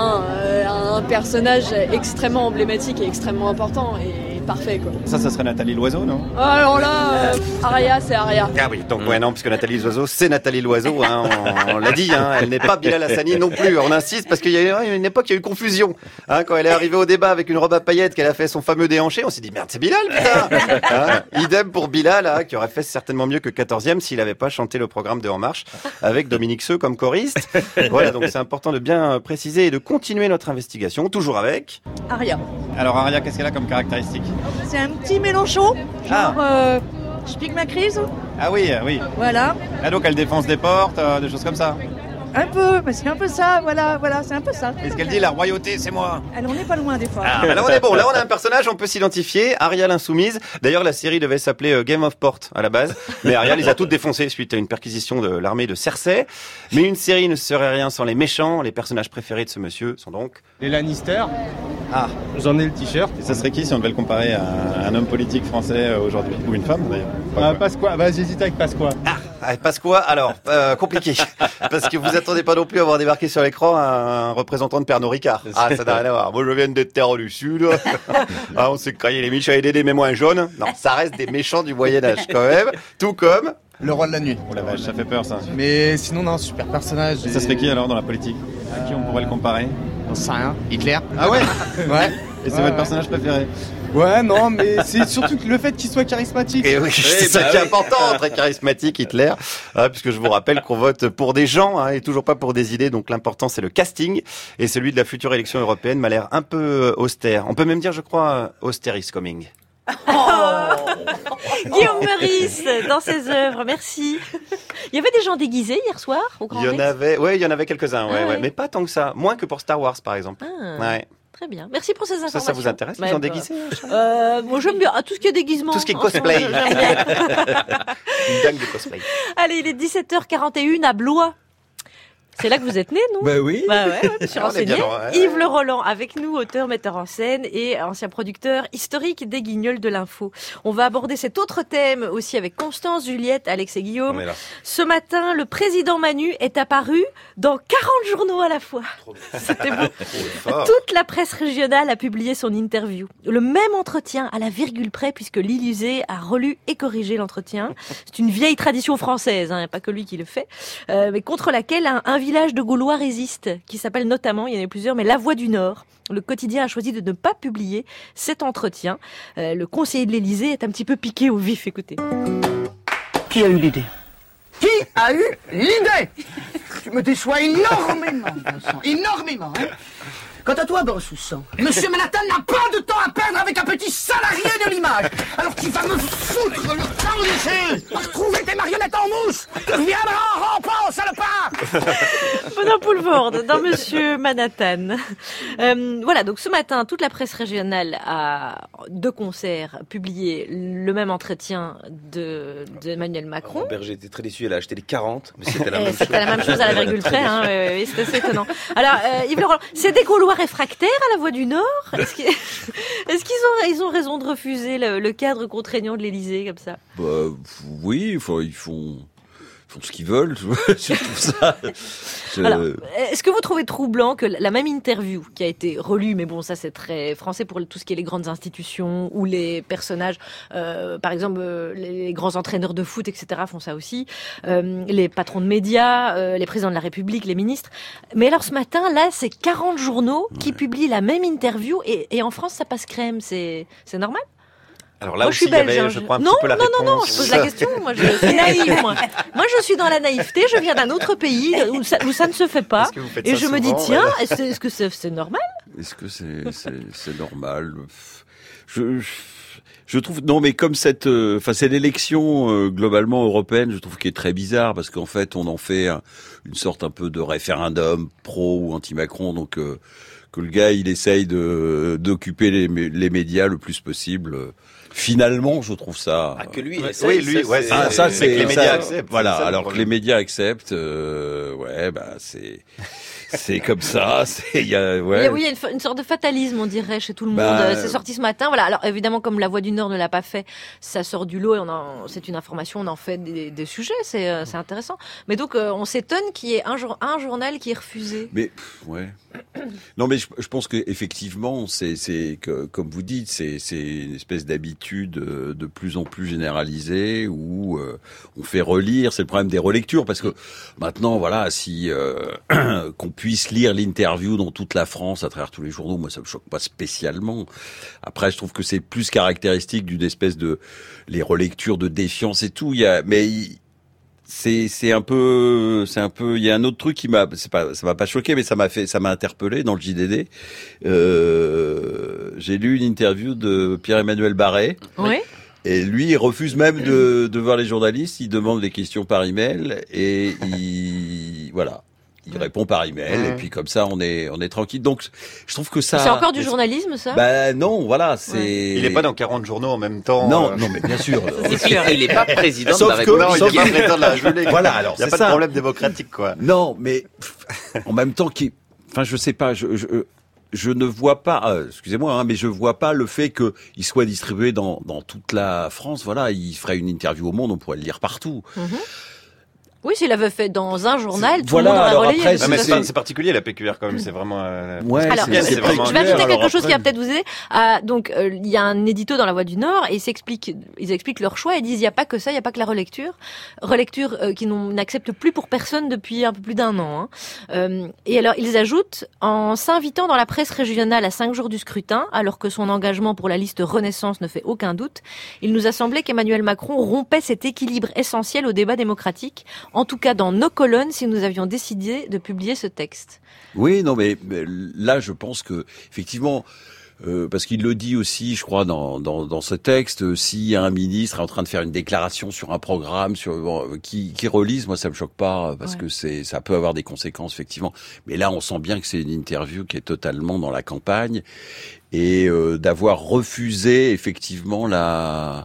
un personnage extrêmement emblématique et extrêmement important et parfait quoi. Ça serait Nathalie Loiseau, non? Alors là, Arya, c'est Arya. Ah oui, donc ouais, non, puisque Nathalie Loiseau, c'est Nathalie Loiseau, hein, on l'a dit, hein, elle n'est pas Bilal Hassani non plus, on insiste, parce qu'il y a une époque, il y a eu confusion, hein, quand elle est arrivée au débat avec une robe à paillettes, qu'elle a fait son fameux déhanché, on s'est dit, merde, c'est Bilal, putain, hein, idem pour Bilal, hein, qui aurait fait certainement mieux que 14e s'il n'avait pas chanté le programme de En Marche, avec Dominique Seux comme choriste. Voilà, donc c'est important de bien préciser et de continuer notre investigation, toujours avec... Arya. Alors Arya, qu'est-ce qu'elle a comme caractéristique? C'est un petit Mélenchon, genre je pique ma crise, Ah oui, oui. voilà, Ah donc elle défonce des portes, des choses comme ça. un peu, mais c'est un peu ça, voilà, c'est un peu ça. Et ce qu'elle dit, la royauté, c'est moi. Alors on n'est pas loin des fois. Ah, bah là on est bon, là on a un personnage, on peut s'identifier, Arya l'insoumise. D'ailleurs la série devait s'appeler Game of Port à la base, mais Arya les a toutes défoncées suite à une perquisition de l'armée de Cersei. Mais une série ne serait rien sans les méchants, les personnages préférés de ce monsieur sont donc... Les Lannister. Ah, J'en ai le t-shirt. et ça serait qui si on devait le comparer à un homme politique français aujourd'hui? Ou une femme d'ailleurs? Pas quoi. Pasqua, bah j'hésite avec Pasqua. Ah, Pasqua, alors, compliqué. Parce que vous attendez pas non plus à voir débarquer sur l'écran un représentant de Pernod Ricard. Ah, ça n'a rien à voir. Moi, je viens des terres du Sud. Ah, on s'est craillé les Michel et Dédé, mais moins jaunes. Non, ça reste des méchants du Moyen-Âge, quand même. Tout comme... Le roi de la nuit. Oh la vache, ça fait peur ça. Mais sinon, non, super personnage. Et ça serait qui alors dans la politique? À qui on pourrait le comparer? J'en sais rien. Hitler. Ah ouais? Ouais. Et c'est votre personnage préféré? Ouais, non, mais c'est surtout le fait qu'il soit charismatique. Et oui, c'est ça qui est important, très charismatique, Hitler. Ah, puisque je vous rappelle qu'on vote pour des gens, hein, et toujours pas pour des idées. Donc l'important, c'est le casting. Et celui de la future élection européenne m'a l'air un peu austère. On peut même dire, je crois, auster is coming. Guillaume Meurice, dans ses œuvres, merci. Il y avait des gens déguisés hier soir au Grand Il y en Rex. avait, ouais, il y en avait quelques-uns, ouais, Ah ouais. ouais, mais pas tant que ça. Moins que pour Star Wars, par exemple. Ah. Ouais. Très bien. Merci pour ces informations. Ça vous intéresse, les Ouais, gens bah, déguisés? Moi, j'aime bien. Ah, tout ce qui est déguisement. Tout ce qui est en ce cosplay. moment, j'aime bien. Une dingue de cosplay. Allez, il est 17h41 à Blois. C'est là que vous êtes né, non? Bah oui. Bah ouais, je me suis On est bien renseigné. loin, ouais. Yves Le Roland, avec nous, auteur, metteur en scène et ancien producteur historique des Guignols de l'info. On va aborder cet autre thème aussi avec Constance, Juliette, Alex et Guillaume. On est là. Ce matin, le président Manu est apparu dans 40 journaux à la fois. C'était beau. fort. Toute la presse régionale a publié son interview. Le même entretien à la virgule près, puisque l'Élysée a relu et corrigé l'entretien. C'est une vieille tradition française, hein, pas que lui qui le fait, mais contre laquelle un village de Gaulois résiste, qui s'appelle notamment, il y en a plusieurs, mais La Voix du Nord. Le quotidien a choisi de ne pas publier cet entretien. Le conseiller de l'Élysée est un petit peu piqué au vif, écoutez. Qui a eu l'idée? Qui a eu l'idée? Tu me déçois énormément, Vincent. Énormément, hein? Quant à toi, Boris Houssan, Monsieur Manhattan n'a pas de temps à perdre avec un petit salarié de l'image. Alors tu vas me foutre le temps d'ici. Retrouver tes marionnettes en mousse. Viendra en rampant, salopard. Bonan Poulvorde, dans Monsieur Manhattan. Voilà, donc ce matin, toute la presse régionale a, de concert, publié le même entretien d'Emmanuel Macron. Berger était très déçu, elle a acheté les 40, mais c'était la même chose. C'était la même chose à la virgule près, hein, oui, c'est assez étonnant. Alors, Yves Le Roland, c'est des Gaulois réfractaires à la Voix du Nord? Est-ce qu'ils ont raison de refuser le cadre contraignant de l'Élysée comme ça? Bah, oui, ils font ce qu'ils veulent, c'est tout ça. Alors, est-ce que vous trouvez troublant que la même interview qui a été relue, mais bon, ça c'est très français pour tout ce qui est les grandes institutions ou les personnages, par exemple les grands entraîneurs de foot, etc. font ça aussi, les patrons de médias, les présidents de la République, les ministres. Mais alors ce matin, là, c'est 40 journaux qui publient la même interview et en France, ça passe crème. C'est normal? Alors là moi, aussi, je suis belge. il y avait, je crois, un non, petit peu la non, réponse. non, je pose la question. Moi, je suis naïve. Moi, je suis dans la naïveté. Je viens d'un autre pays où ça ne se fait pas. Est-ce que vous faites Et ça je me dis, souvent, tiens, ouais. est-ce que c'est normal? Est-ce que c'est normal? Je trouve non, mais comme c'est l'élection globalement européenne, je trouve qui est très bizarre parce qu'en fait on en fait une sorte un peu de référendum pro ou anti-Macron, donc que le gars il essaye d'occuper les médias le plus possible. Finalement, je trouve ça. Ah, que lui, oui, lui, ouais, ça c'est que les médias acceptent. Voilà, c'est ça, alors que les médias acceptent, ouais, bah c'est comme ça. Il y a une sorte de fatalisme, on dirait, chez tout le monde. Bah, C'est sorti ce matin. Voilà. Alors évidemment, comme La Voix du Nord ne l'a pas fait, ça sort du lot et c'est une information. On en fait des sujets. C'est intéressant. Mais donc, on s'étonne qu'il y ait un journal qui est refusé. Mais ouais. Non, mais je pense que effectivement, c'est que comme vous dites, c'est une espèce d'habitude de plus en plus généralisée où on fait relire. C'est le problème des relectures parce que maintenant, voilà, si qu'on puisse lire l'interview dans toute la France à travers tous les journaux, moi ça me choque pas spécialement. Après, je trouve que c'est plus caractéristique d'une espèce de les relectures de défiance et tout. C'est un peu, il y a un autre truc ça m'a pas choqué, mais ça m'a interpellé dans le JDD. J'ai lu une interview de Pierre-Emmanuel Barré. Oui. Et lui, il refuse même de voir les journalistes, il demande les questions par email et voilà. Il répond par email et puis comme ça on est tranquille. Donc je trouve que ça. C'est encore du journalisme, ça? Bah non, voilà, c'est. Ouais. Il est pas dans 40 journaux en même temps. Non, mais bien sûr. C'est sûr. Il est pas président Sauf de la République. Non, il est pas président de la République. Voilà, alors il y a pas de problème démocratique, quoi. Non, mais en même temps, je sais pas, je ne vois pas, excusez-moi, hein, mais je vois pas le fait qu'il soit distribué dans toute la France. Voilà, il ferait une interview au Monde, on pourrait le lire partout. Mm-hmm. Oui, s'il avait fait dans un journal, tout voilà, le monde aurait relayé. Après, mais c'est particulier la PQR quand même, c'est vraiment. Ouais, alors, c'est vraiment. je vais ajouter quelque chose qui va peut-être vous aider. Donc, il y a un édito dans La Voix du Nord et ils expliquent leur choix et disent il n'y a pas que ça, il n'y a pas que la relecture qui n'accepte plus pour personne depuis un peu plus d'un an. Hein. Et alors, ils ajoutent en s'invitant dans la presse régionale à 5 jours du scrutin, alors que son engagement pour la liste Renaissance ne fait aucun doute, il nous a semblé qu'Emmanuel Macron rompait cet équilibre essentiel au débat démocratique. En tout cas, dans nos colonnes, si nous avions décidé de publier ce texte. Oui, non, mais là, je pense que effectivement, parce qu'il le dit aussi, je crois, dans ce texte, s'il y a un ministre en train de faire une déclaration sur un programme, qui relise, moi, ça me choque pas, parce que ça peut avoir des conséquences, effectivement. Mais là, on sent bien que c'est une interview qui est totalement dans la campagne et d'avoir refusé effectivement la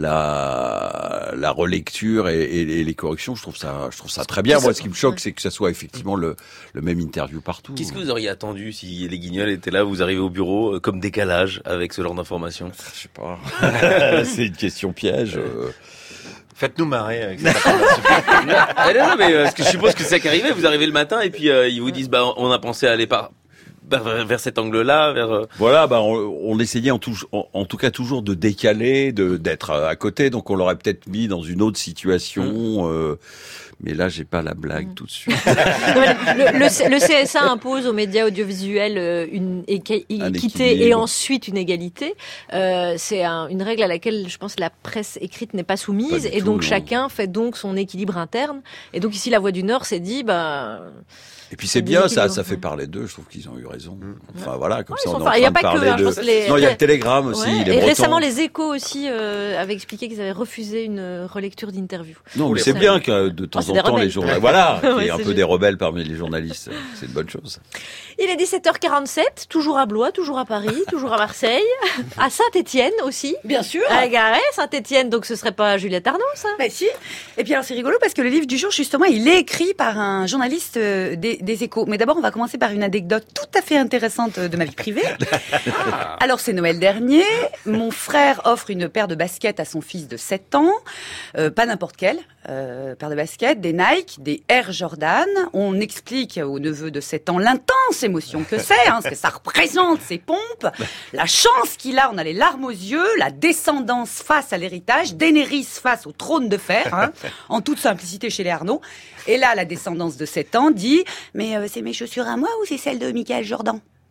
relecture et les corrections, je trouve ça très bien. Moi, ce qui me choque, c'est que ça soit effectivement le même interview partout. Qu'est-ce que vous auriez attendu si les Guignols étaient là, vous arrivez au bureau, comme décalage avec ce genre d'informations? Je sais pas. C'est une question piège. Faites-nous marrer avec cette non, mais parce que je suppose que c'est ça qui arrivait. Vous arrivez le matin et puis ils vous disent, on a pensé à aller vers cet angle-là, vers. Voilà, on essayait en tout cas toujours de décaler, d'être à côté, donc on l'aurait peut-être mis dans une autre situation. Mais là, j'ai pas la blague tout de suite. Le CSA impose aux médias audiovisuels une équité et ensuite une égalité. C'est une règle à laquelle je pense la presse écrite n'est pas soumise et donc chacun fait donc son équilibre interne. Et donc ici, La Voix du Nord s'est dit, et puis c'est bien, ça fait parler d'eux. Je trouve qu'ils ont eu raison. Enfin voilà, comme ça on est en train de parler de. Non, il y a le Télégramme aussi. Et récemment, les Échos aussi avaient expliqué qu'ils avaient refusé une relecture d'interview. Non, mais c'est bien que de temps en temps les journalistes, voilà, il y a un peu des rebelles parmi les journalistes. C'est une bonne chose. Il est 17h47, toujours à Blois, toujours à Paris, toujours à Marseille, à Saint-Étienne aussi. Bien sûr. À la Garenne, Saint-Étienne, donc ce serait pas Juliette Arnaud, ça? Bah si. Et puis alors c'est rigolo parce que le livre du jour, justement, il est écrit par un journaliste des Échos. Mais d'abord, on va commencer par une anecdote tout à fait intéressante de ma vie privée. Alors c'est Noël dernier, mon frère offre une paire de baskets à son fils de 7 ans, pas n'importe quelle paire de baskets, des Nike, des Air Jordan. On explique au neveu de 7 ans l'intense émotion que c'est, ce que ça représente, ces pompes, la chance qu'il a, on a les larmes aux yeux, la descendance face à l'héritage, Daenerys face au trône de fer, en toute simplicité chez les Arnaud. Et là, la descendance de 7 ans dit « Mais c'est mes chaussures à moi ou c'est celles de Michael Jordan ?»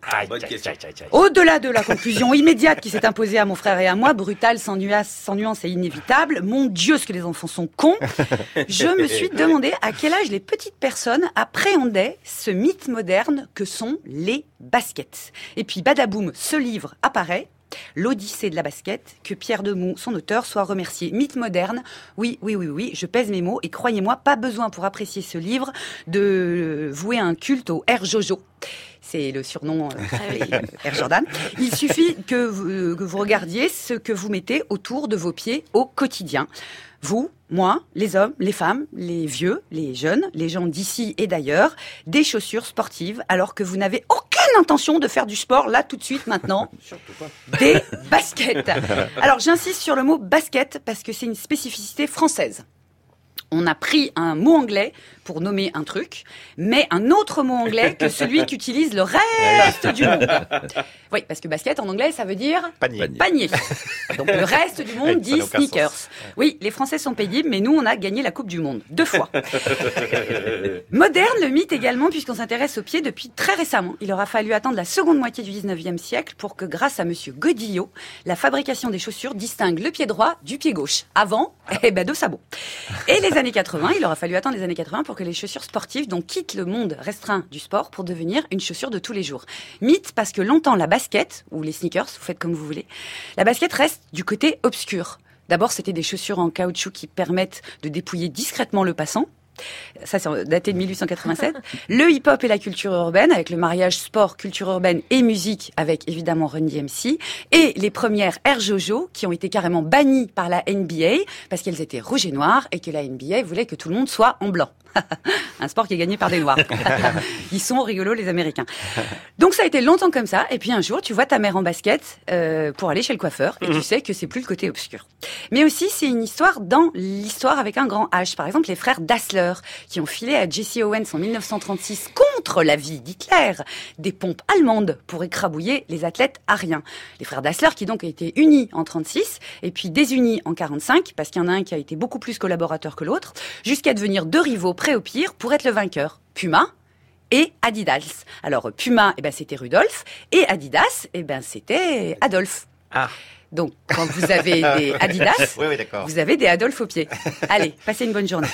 Bonne question. Au-delà de la conclusion immédiate qui s'est imposée à mon frère et à moi, brutale, sans nuance et inévitable, mon Dieu, ce que les enfants sont cons, je me suis demandé à quel âge les petites personnes appréhendaient ce mythe moderne que sont les baskets. Et puis, badaboum, ce livre apparaît. L'Odyssée de la basket, que Pierre Demou, son auteur, soit remercié. Mythe moderne, oui, je pèse mes mots et croyez-moi, pas besoin pour apprécier ce livre de vouer un culte au Air Jojo. C'est le surnom Air Jordan. Il suffit que vous regardiez ce que vous mettez autour de vos pieds au quotidien. Vous, moi, les hommes, les femmes, les vieux, les jeunes, les gens d'ici et d'ailleurs, des chaussures sportives alors que vous n'avez aucune intention de faire du sport là tout de suite maintenant. Des baskets. Alors j'insiste sur le mot basket parce que c'est une spécificité française. On a pris un mot anglais pour nommer un truc, mais un autre mot anglais que celui qu'utilise le reste du monde. Oui, parce que basket en anglais, ça veut dire panier. Donc le reste du monde dit sneakers. Oui, les Français sont pénibles, mais nous, on a gagné la Coupe du Monde 2 fois. Moderne, le mythe également, puisqu'on s'intéresse aux pieds depuis très récemment. Il aura fallu attendre la seconde moitié du 19e siècle pour que, grâce à monsieur Godillot, la fabrication des chaussures distingue le pied droit du pied gauche. Avant, de sabots. Et les années 80, il aura fallu attendre les années 80 pour que les chaussures sportives donc quittent le monde restreint du sport pour devenir une chaussure de tous les jours. Mythe parce que longtemps la basket, ou les sneakers, vous faites comme vous voulez, la basket reste du côté obscur. D'abord, c'était des chaussures en caoutchouc qui permettent de dépouiller discrètement le passant. Ça, c'est daté de 1887. Le hip-hop et la culture urbaine, avec le mariage sport, culture urbaine et musique, avec évidemment Run DMC, et les premières Air Jojo, qui ont été carrément bannies par la NBA, parce qu'elles étaient rouges et noires, et que la NBA voulait que tout le monde soit en blanc. Un sport qui est gagné par des noirs. Ils sont rigolos, les Américains. Donc ça a été longtemps comme ça, et puis un jour, tu vois ta mère en basket pour aller chez le coiffeur, et tu sais que c'est plus le côté obscur. Mais aussi, c'est une histoire dans l'histoire avec un grand H. Par exemple, les frères Dassler, qui ont filé à Jesse Owens en 1936 contre l'avis d'Hitler des pompes allemandes pour écrabouiller les athlètes ariens. Les frères Dassler qui donc ont été unis en 36 et puis désunis en 45 parce qu'il y en a un qui a été beaucoup plus collaborateur que l'autre, jusqu'à devenir 2 rivaux prêts au pire pour être le vainqueur. Puma et Adidas. Alors Puma, c'était Rudolf, et Adidas, c'était Adolphe. Ah. Donc, quand vous avez des Adidas, vous avez des Adolphe aux pieds. Allez, passez une bonne journée.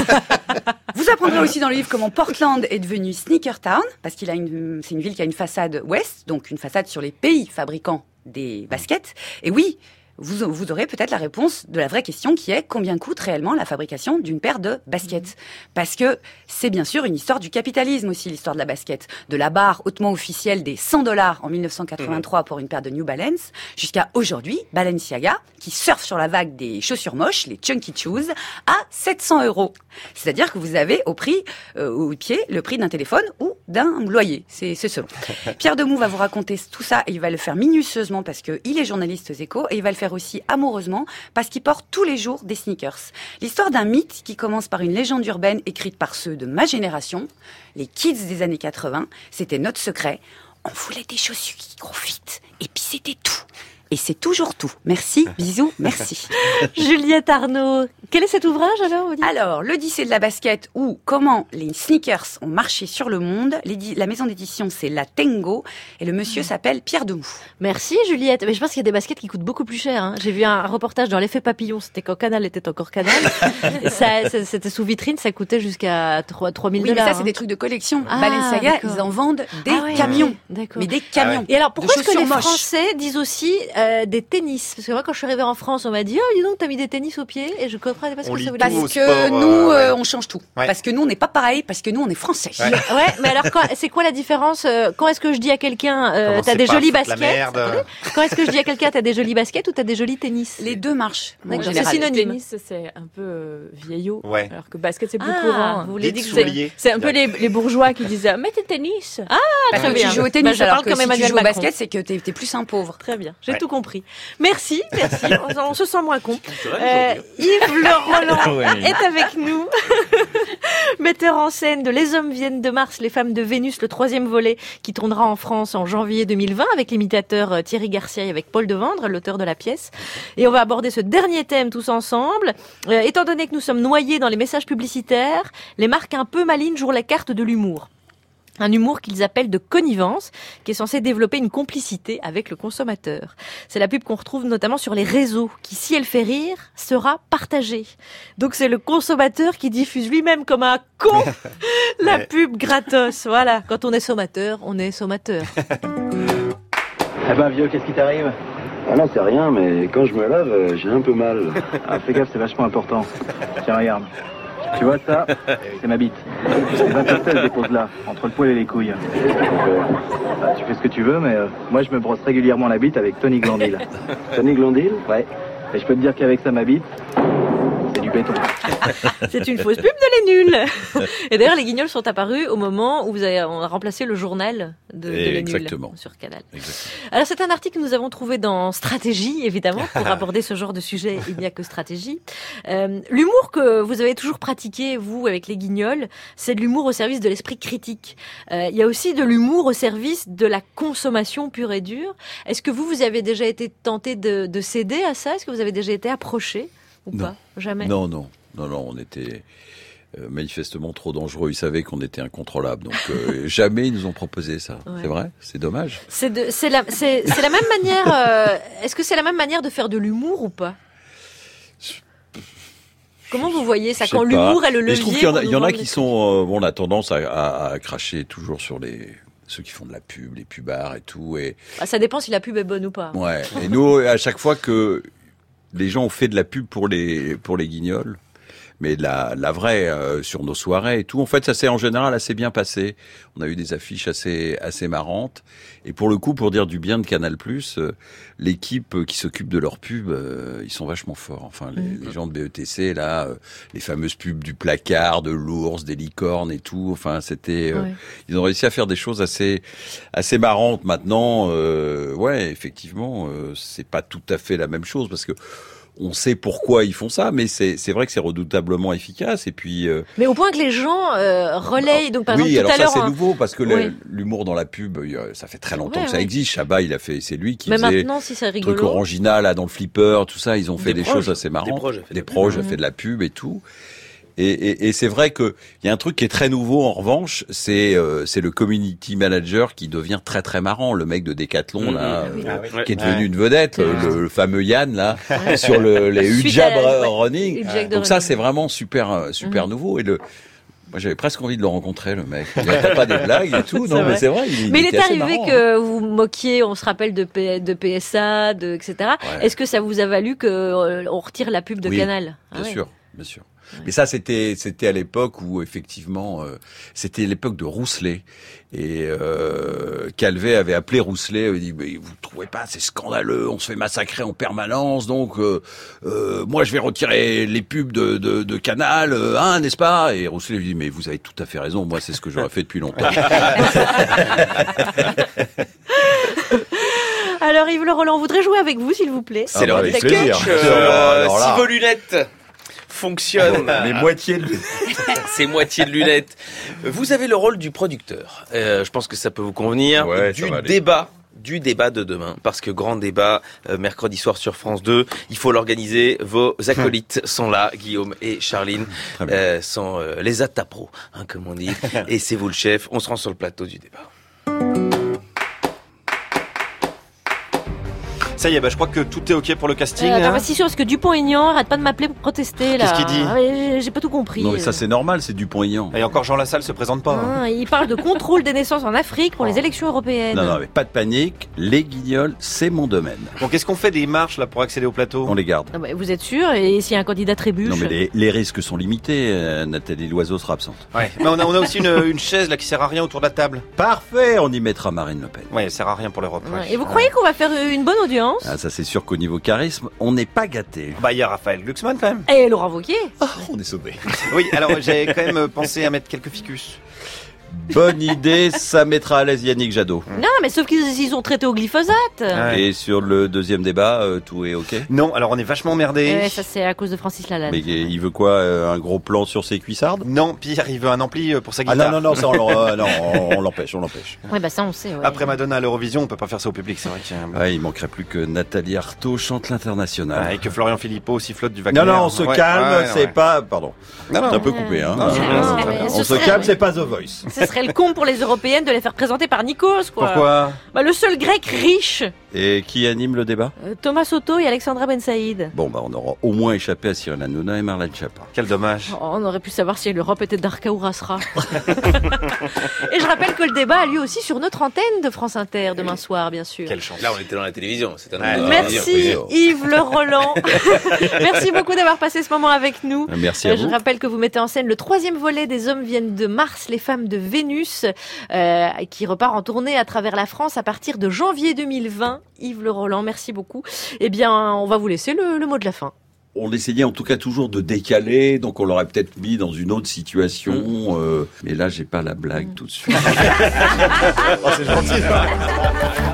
Vous apprendrez aussi dans le livre comment Portland est devenu Sneaker Town, parce c'est une ville qui a une façade ouest, donc une façade sur les pays fabricants des baskets. Et oui, vous aurez peut-être la réponse de la vraie question qui est combien coûte réellement la fabrication d'une paire de baskets. Parce que c'est bien sûr une histoire du capitalisme aussi, l'histoire de la basket. De la barre hautement officielle des $100 en 1983 pour une paire de New Balance, jusqu'à aujourd'hui, Balenciaga, qui surfe sur la vague des chaussures moches, les Chunky Shoes, à 700 €. C'est-à-dire que vous avez au pied, le prix d'un téléphone ou d'un loyer. C'est selon. Pierre Demou va vous raconter tout ça et il va le faire minutieusement parce qu'il est journaliste aux Échos et il va le faire aussi amoureusement parce qu'il porte tous les jours des sneakers. L'histoire d'un mythe qui commence par une légende urbaine écrite par ceux de ma génération, les kids des années 80, c'était notre secret. On voulait des chaussures qui profitent et puis c'était tout. Et c'est toujours tout. Merci, bisous, merci. Juliette Arnaud, quel est cet ouvrage alors, l'Odyssée de la basket ou comment les sneakers ont marché sur le monde. La maison d'édition, c'est La Tengo et le monsieur s'appelle Pierre Demou. Merci Juliette. Mais je pense qu'il y a des baskets qui coûtent beaucoup plus cher. Hein. J'ai vu un reportage dans l'Effet Papillon, c'était quand Canal était encore Canal. Et c'était sous vitrine, ça coûtait jusqu'à 3 000 $. Oui, mais ça, c'est des trucs de collection. Balenciaga, ils en vendent des camions. Mais des camions. Et alors, pourquoi est-ce que les Français disent aussi des tennis? Parce que moi, quand je suis arrivée en France, on m'a dit dis donc, t'as mis des tennis aux pieds, et je comprenais pas ce que ça voulait dire. Parce que nous, on change tout. Ouais. Parce que nous, on n'est pas pareil, parce que nous, on est français. Ouais, mais alors, c'est quoi la différence? Quand est-ce que je dis à quelqu'un, t'as des jolies baskets? Quand est-ce que je dis à quelqu'un, t'as des jolies baskets ou t'as des jolis tennis? Les deux marchent. C'est synonyme. Tennis, c'est un peu vieillot. Ouais. Alors que basket, c'est plus courant. Vous voulez dire que c'est un peu les bourgeois qui disaient, mais t'es tennis. Très bien. Tu joues au tennis, alors que si tu joues au basket, c'est que t'es plus un pauvre. Très bien. J'ai tout compris. Merci. On se sent moins con. Yves Le Roland est avec nous. Metteur en scène de Les hommes viennent de Mars, les femmes de Vénus, le 3e volet qui tournera en France en janvier 2020 avec l'imitateur Thierry Garcia et avec Paul Devendre, l'auteur de la pièce. Et on va aborder ce dernier thème tous ensemble. Étant donné que nous sommes noyés dans les messages publicitaires, les marques un peu malines jouent la carte de l'humour. Un humour qu'ils appellent de connivence, qui est censé développer une complicité avec le consommateur. C'est la pub qu'on retrouve notamment sur les réseaux, qui, si elle fait rire, sera partagée. Donc c'est le consommateur qui diffuse lui-même comme un con la pub gratos. Voilà, quand on est sommateur, on est sommateur. Eh ben vieux, qu'est-ce qui t'arrive? Ah non, c'est rien, mais quand je me lave, j'ai un peu mal. Ah, fais gaffe, c'est vachement important. Tiens, regarde. Tu vois ça? C'est ma bite. C'est 27 elle dépose là, entre le poil et les couilles. Bah, tu fais ce que tu veux, mais moi je me brosse régulièrement la bite avec Tony Glandil. Tony Glandil? Ouais. Et je peux te dire qu'avec ça, ma bite, c'est du béton. C'est une fausse pub de Les Nuls. Et d'ailleurs, les Guignols sont apparus au moment où on a remplacé le journal de Les Nuls sur Canal. Exactement. Alors, c'est un article que nous avons trouvé dans Stratégie, évidemment. Pour aborder ce genre de sujet, il n'y a que Stratégie. L'humour que vous avez toujours pratiqué, vous, avec les Guignols, c'est de l'humour au service de l'esprit critique. Il y a aussi de l'humour au service de la consommation pure et dure. Est-ce que vous avez déjà été tenté de céder à ça? Est-ce que vous avez déjà été approché ou pas? Jamais. Non, on était manifestement trop dangereux. Ils savaient qu'on était incontrôlables, donc jamais ils nous ont proposé ça. Ouais. C'est vrai, c'est dommage. C'est la même manière. Est-ce que c'est la même manière de faire de l'humour ou pas? Comment vous voyez ça quand l'humour est le levier? Je trouve qu'il y en a qui sont. On a tendance à cracher toujours sur ceux qui font de la pub, les pubards et tout. Et ça dépend si la pub est bonne ou pas. Ouais. Et nous, à chaque fois que les gens ont fait de la pub pour les Guignols, mais la vraie sur nos soirées et tout, en fait, ça s'est en général assez bien passé. On a eu des affiches assez marrantes. Et pour le coup, pour dire du bien de Canal+, l'équipe qui s'occupe de leurs pubs, ils sont vachement forts. Enfin, les gens de BETC, là, les fameuses pubs du placard, de l'ours, des licornes et tout. Enfin, c'était, ils ont réussi à faire des choses assez marrantes. Maintenant, ouais, effectivement, c'est pas tout à fait la même chose parce que on sait pourquoi ils font ça, mais c'est vrai que c'est redoutablement efficace. Et puis, mais au point que les gens relayent. Donc, par exemple, tout à l'heure, c'est nouveau parce que l'humour dans la pub, ça fait très longtemps que ça existe. Chabat, c'est lui qui mais faisait maintenant, si c'est rigolo, truc Orangina là dans le flipper, tout ça. Ils ont fait des choses assez marrantes. Des proches a fait de la pub et tout. Et c'est vrai que il y a un truc qui est très nouveau en revanche, c'est le community manager qui devient très très marrant, le mec de Decathlon là, qui est devenu une vedette, le fameux Yann là, sur les Ujab running. Donc ça c'est vraiment super nouveau et moi, j'avais presque envie de le rencontrer, le mec. Il n'entend pas des blagues et tout. Non, mais c'est vrai. Mais il est arrivé que vous moquiez, on se rappelle de PSA, etc. Ouais. Est-ce que ça vous a valu qu'on retire la pub de Canal? Bien sûr. Mais ça, c'était à l'époque où effectivement, c'était l'époque de Rousselet et Calvet avait appelé Rousselet. Il dit mais vous trouvez pas c'est scandaleux, on se fait massacrer en permanence, donc moi je vais retirer les pubs de Canal, n'est-ce pas? Et Rousselet lui dit mais vous avez tout à fait raison, moi c'est ce que j'aurais fait depuis longtemps. Alors Yves Le Roland, on voudrait jouer avec vous s'il vous plaît. C'est l'heure des sketchs. Si vos lunettes fonctionne. Les moitiés de lunettes. C'est moitié de lunettes. Vous avez le rôle du producteur. Je pense que ça peut vous convenir. Du débat de demain. Parce que grand débat, mercredi soir sur France 2. Il faut l'organiser. Vos acolytes sont là, Guillaume et Charline. Sont les atapros, comme on dit. Et c'est vous le chef. On se rend sur le plateau du débat. Ça y est, je crois que tout est ok pour le casting. Pas si sûr, parce que Dupont-Aignan arrête pas de m'appeler pour protester là. Qu'est-ce qu'il dit? J'ai pas tout compris. Non mais ça c'est normal, c'est Dupont-Aignan. Et encore Jean Lassalle se présente pas. Il parle de contrôle des naissances en Afrique pour les élections européennes. Non mais pas de panique, les Guignols, c'est mon domaine. Bon, qu'est-ce qu'on fait des marches là pour accéder au plateau? On les garde. Vous êtes sûr? Et s'il y a un candidat trébuche? Non mais les risques sont limités, Nathalie Loiseau sera absente. Ouais. Mais on a aussi une chaise là qui sert à rien autour de la table. Parfait, on y mettra Marine Le Pen. Ouais, elle sert à rien pour l'Europe. Et vous croyez qu'on va faire une bonne audience? Ça c'est sûr qu'au niveau charisme, on n'est pas gâté. Il y a Raphaël Glucksmann quand même. Et Laurent Wauquiez. On est sauvés. Oui, alors j'ai quand même pensé à mettre quelques ficus. Bonne idée, ça mettra à l'aise Yannick Jadot. Non, mais sauf qu'ils ont traité au glyphosate. Et sur le deuxième débat, tout est ok? Non, alors on est vachement emmerdés. Ça c'est à cause de Francis Lalanne. Mais il veut quoi, un gros plan sur ses cuissardes? Non, pire, il veut un ampli pour sa guitare. Non, ça on l'empêche. Ouais, ça on sait. Ouais. Après Madonna à l'Eurovision, on peut pas faire ça au public, c'est vrai qu'il il manquerait plus que Nathalie Arthaud chante l'international. Et que Florian Philippot sifflote du Wagner. Non, on se calme, c'est pas... Pardon, c'est un peu coupé. On se calme, c'est pas The Voice. ça serait le con pour les européennes de les faire présenter par Nikos, quoi. Pourquoi ? Bah, le seul grec riche. Et qui anime le débat ? Thomas Soto et Alexandra Ben Saïd. Bon, bah, on aura au moins échappé à Cyril Hanouna et Marlène Schiappa. Quel dommage. Oh, on aurait pu savoir si l'Europe était Darka ou Rasra. Et je rappelle que le débat a lieu aussi sur notre antenne de France Inter demain soir, bien sûr. Quelle chance. Là, on était dans la télévision. C'est Merci Yves Le Roland. Merci beaucoup d'avoir passé ce moment avec nous. Merci à vous. Je rappelle que vous mettez en scène le 3e volet des Hommes viennent de Mars, les femmes de Vénus, qui repart en tournée à travers la France à partir de janvier 2020. Yves Le Roland, merci beaucoup. Eh bien, on va vous laisser le mot de la fin. On essayait en tout cas toujours de décaler, donc on l'aurait peut-être mis dans une autre situation. Mais là, j'ai pas la blague tout de suite. Oh, c'est gentil, ça.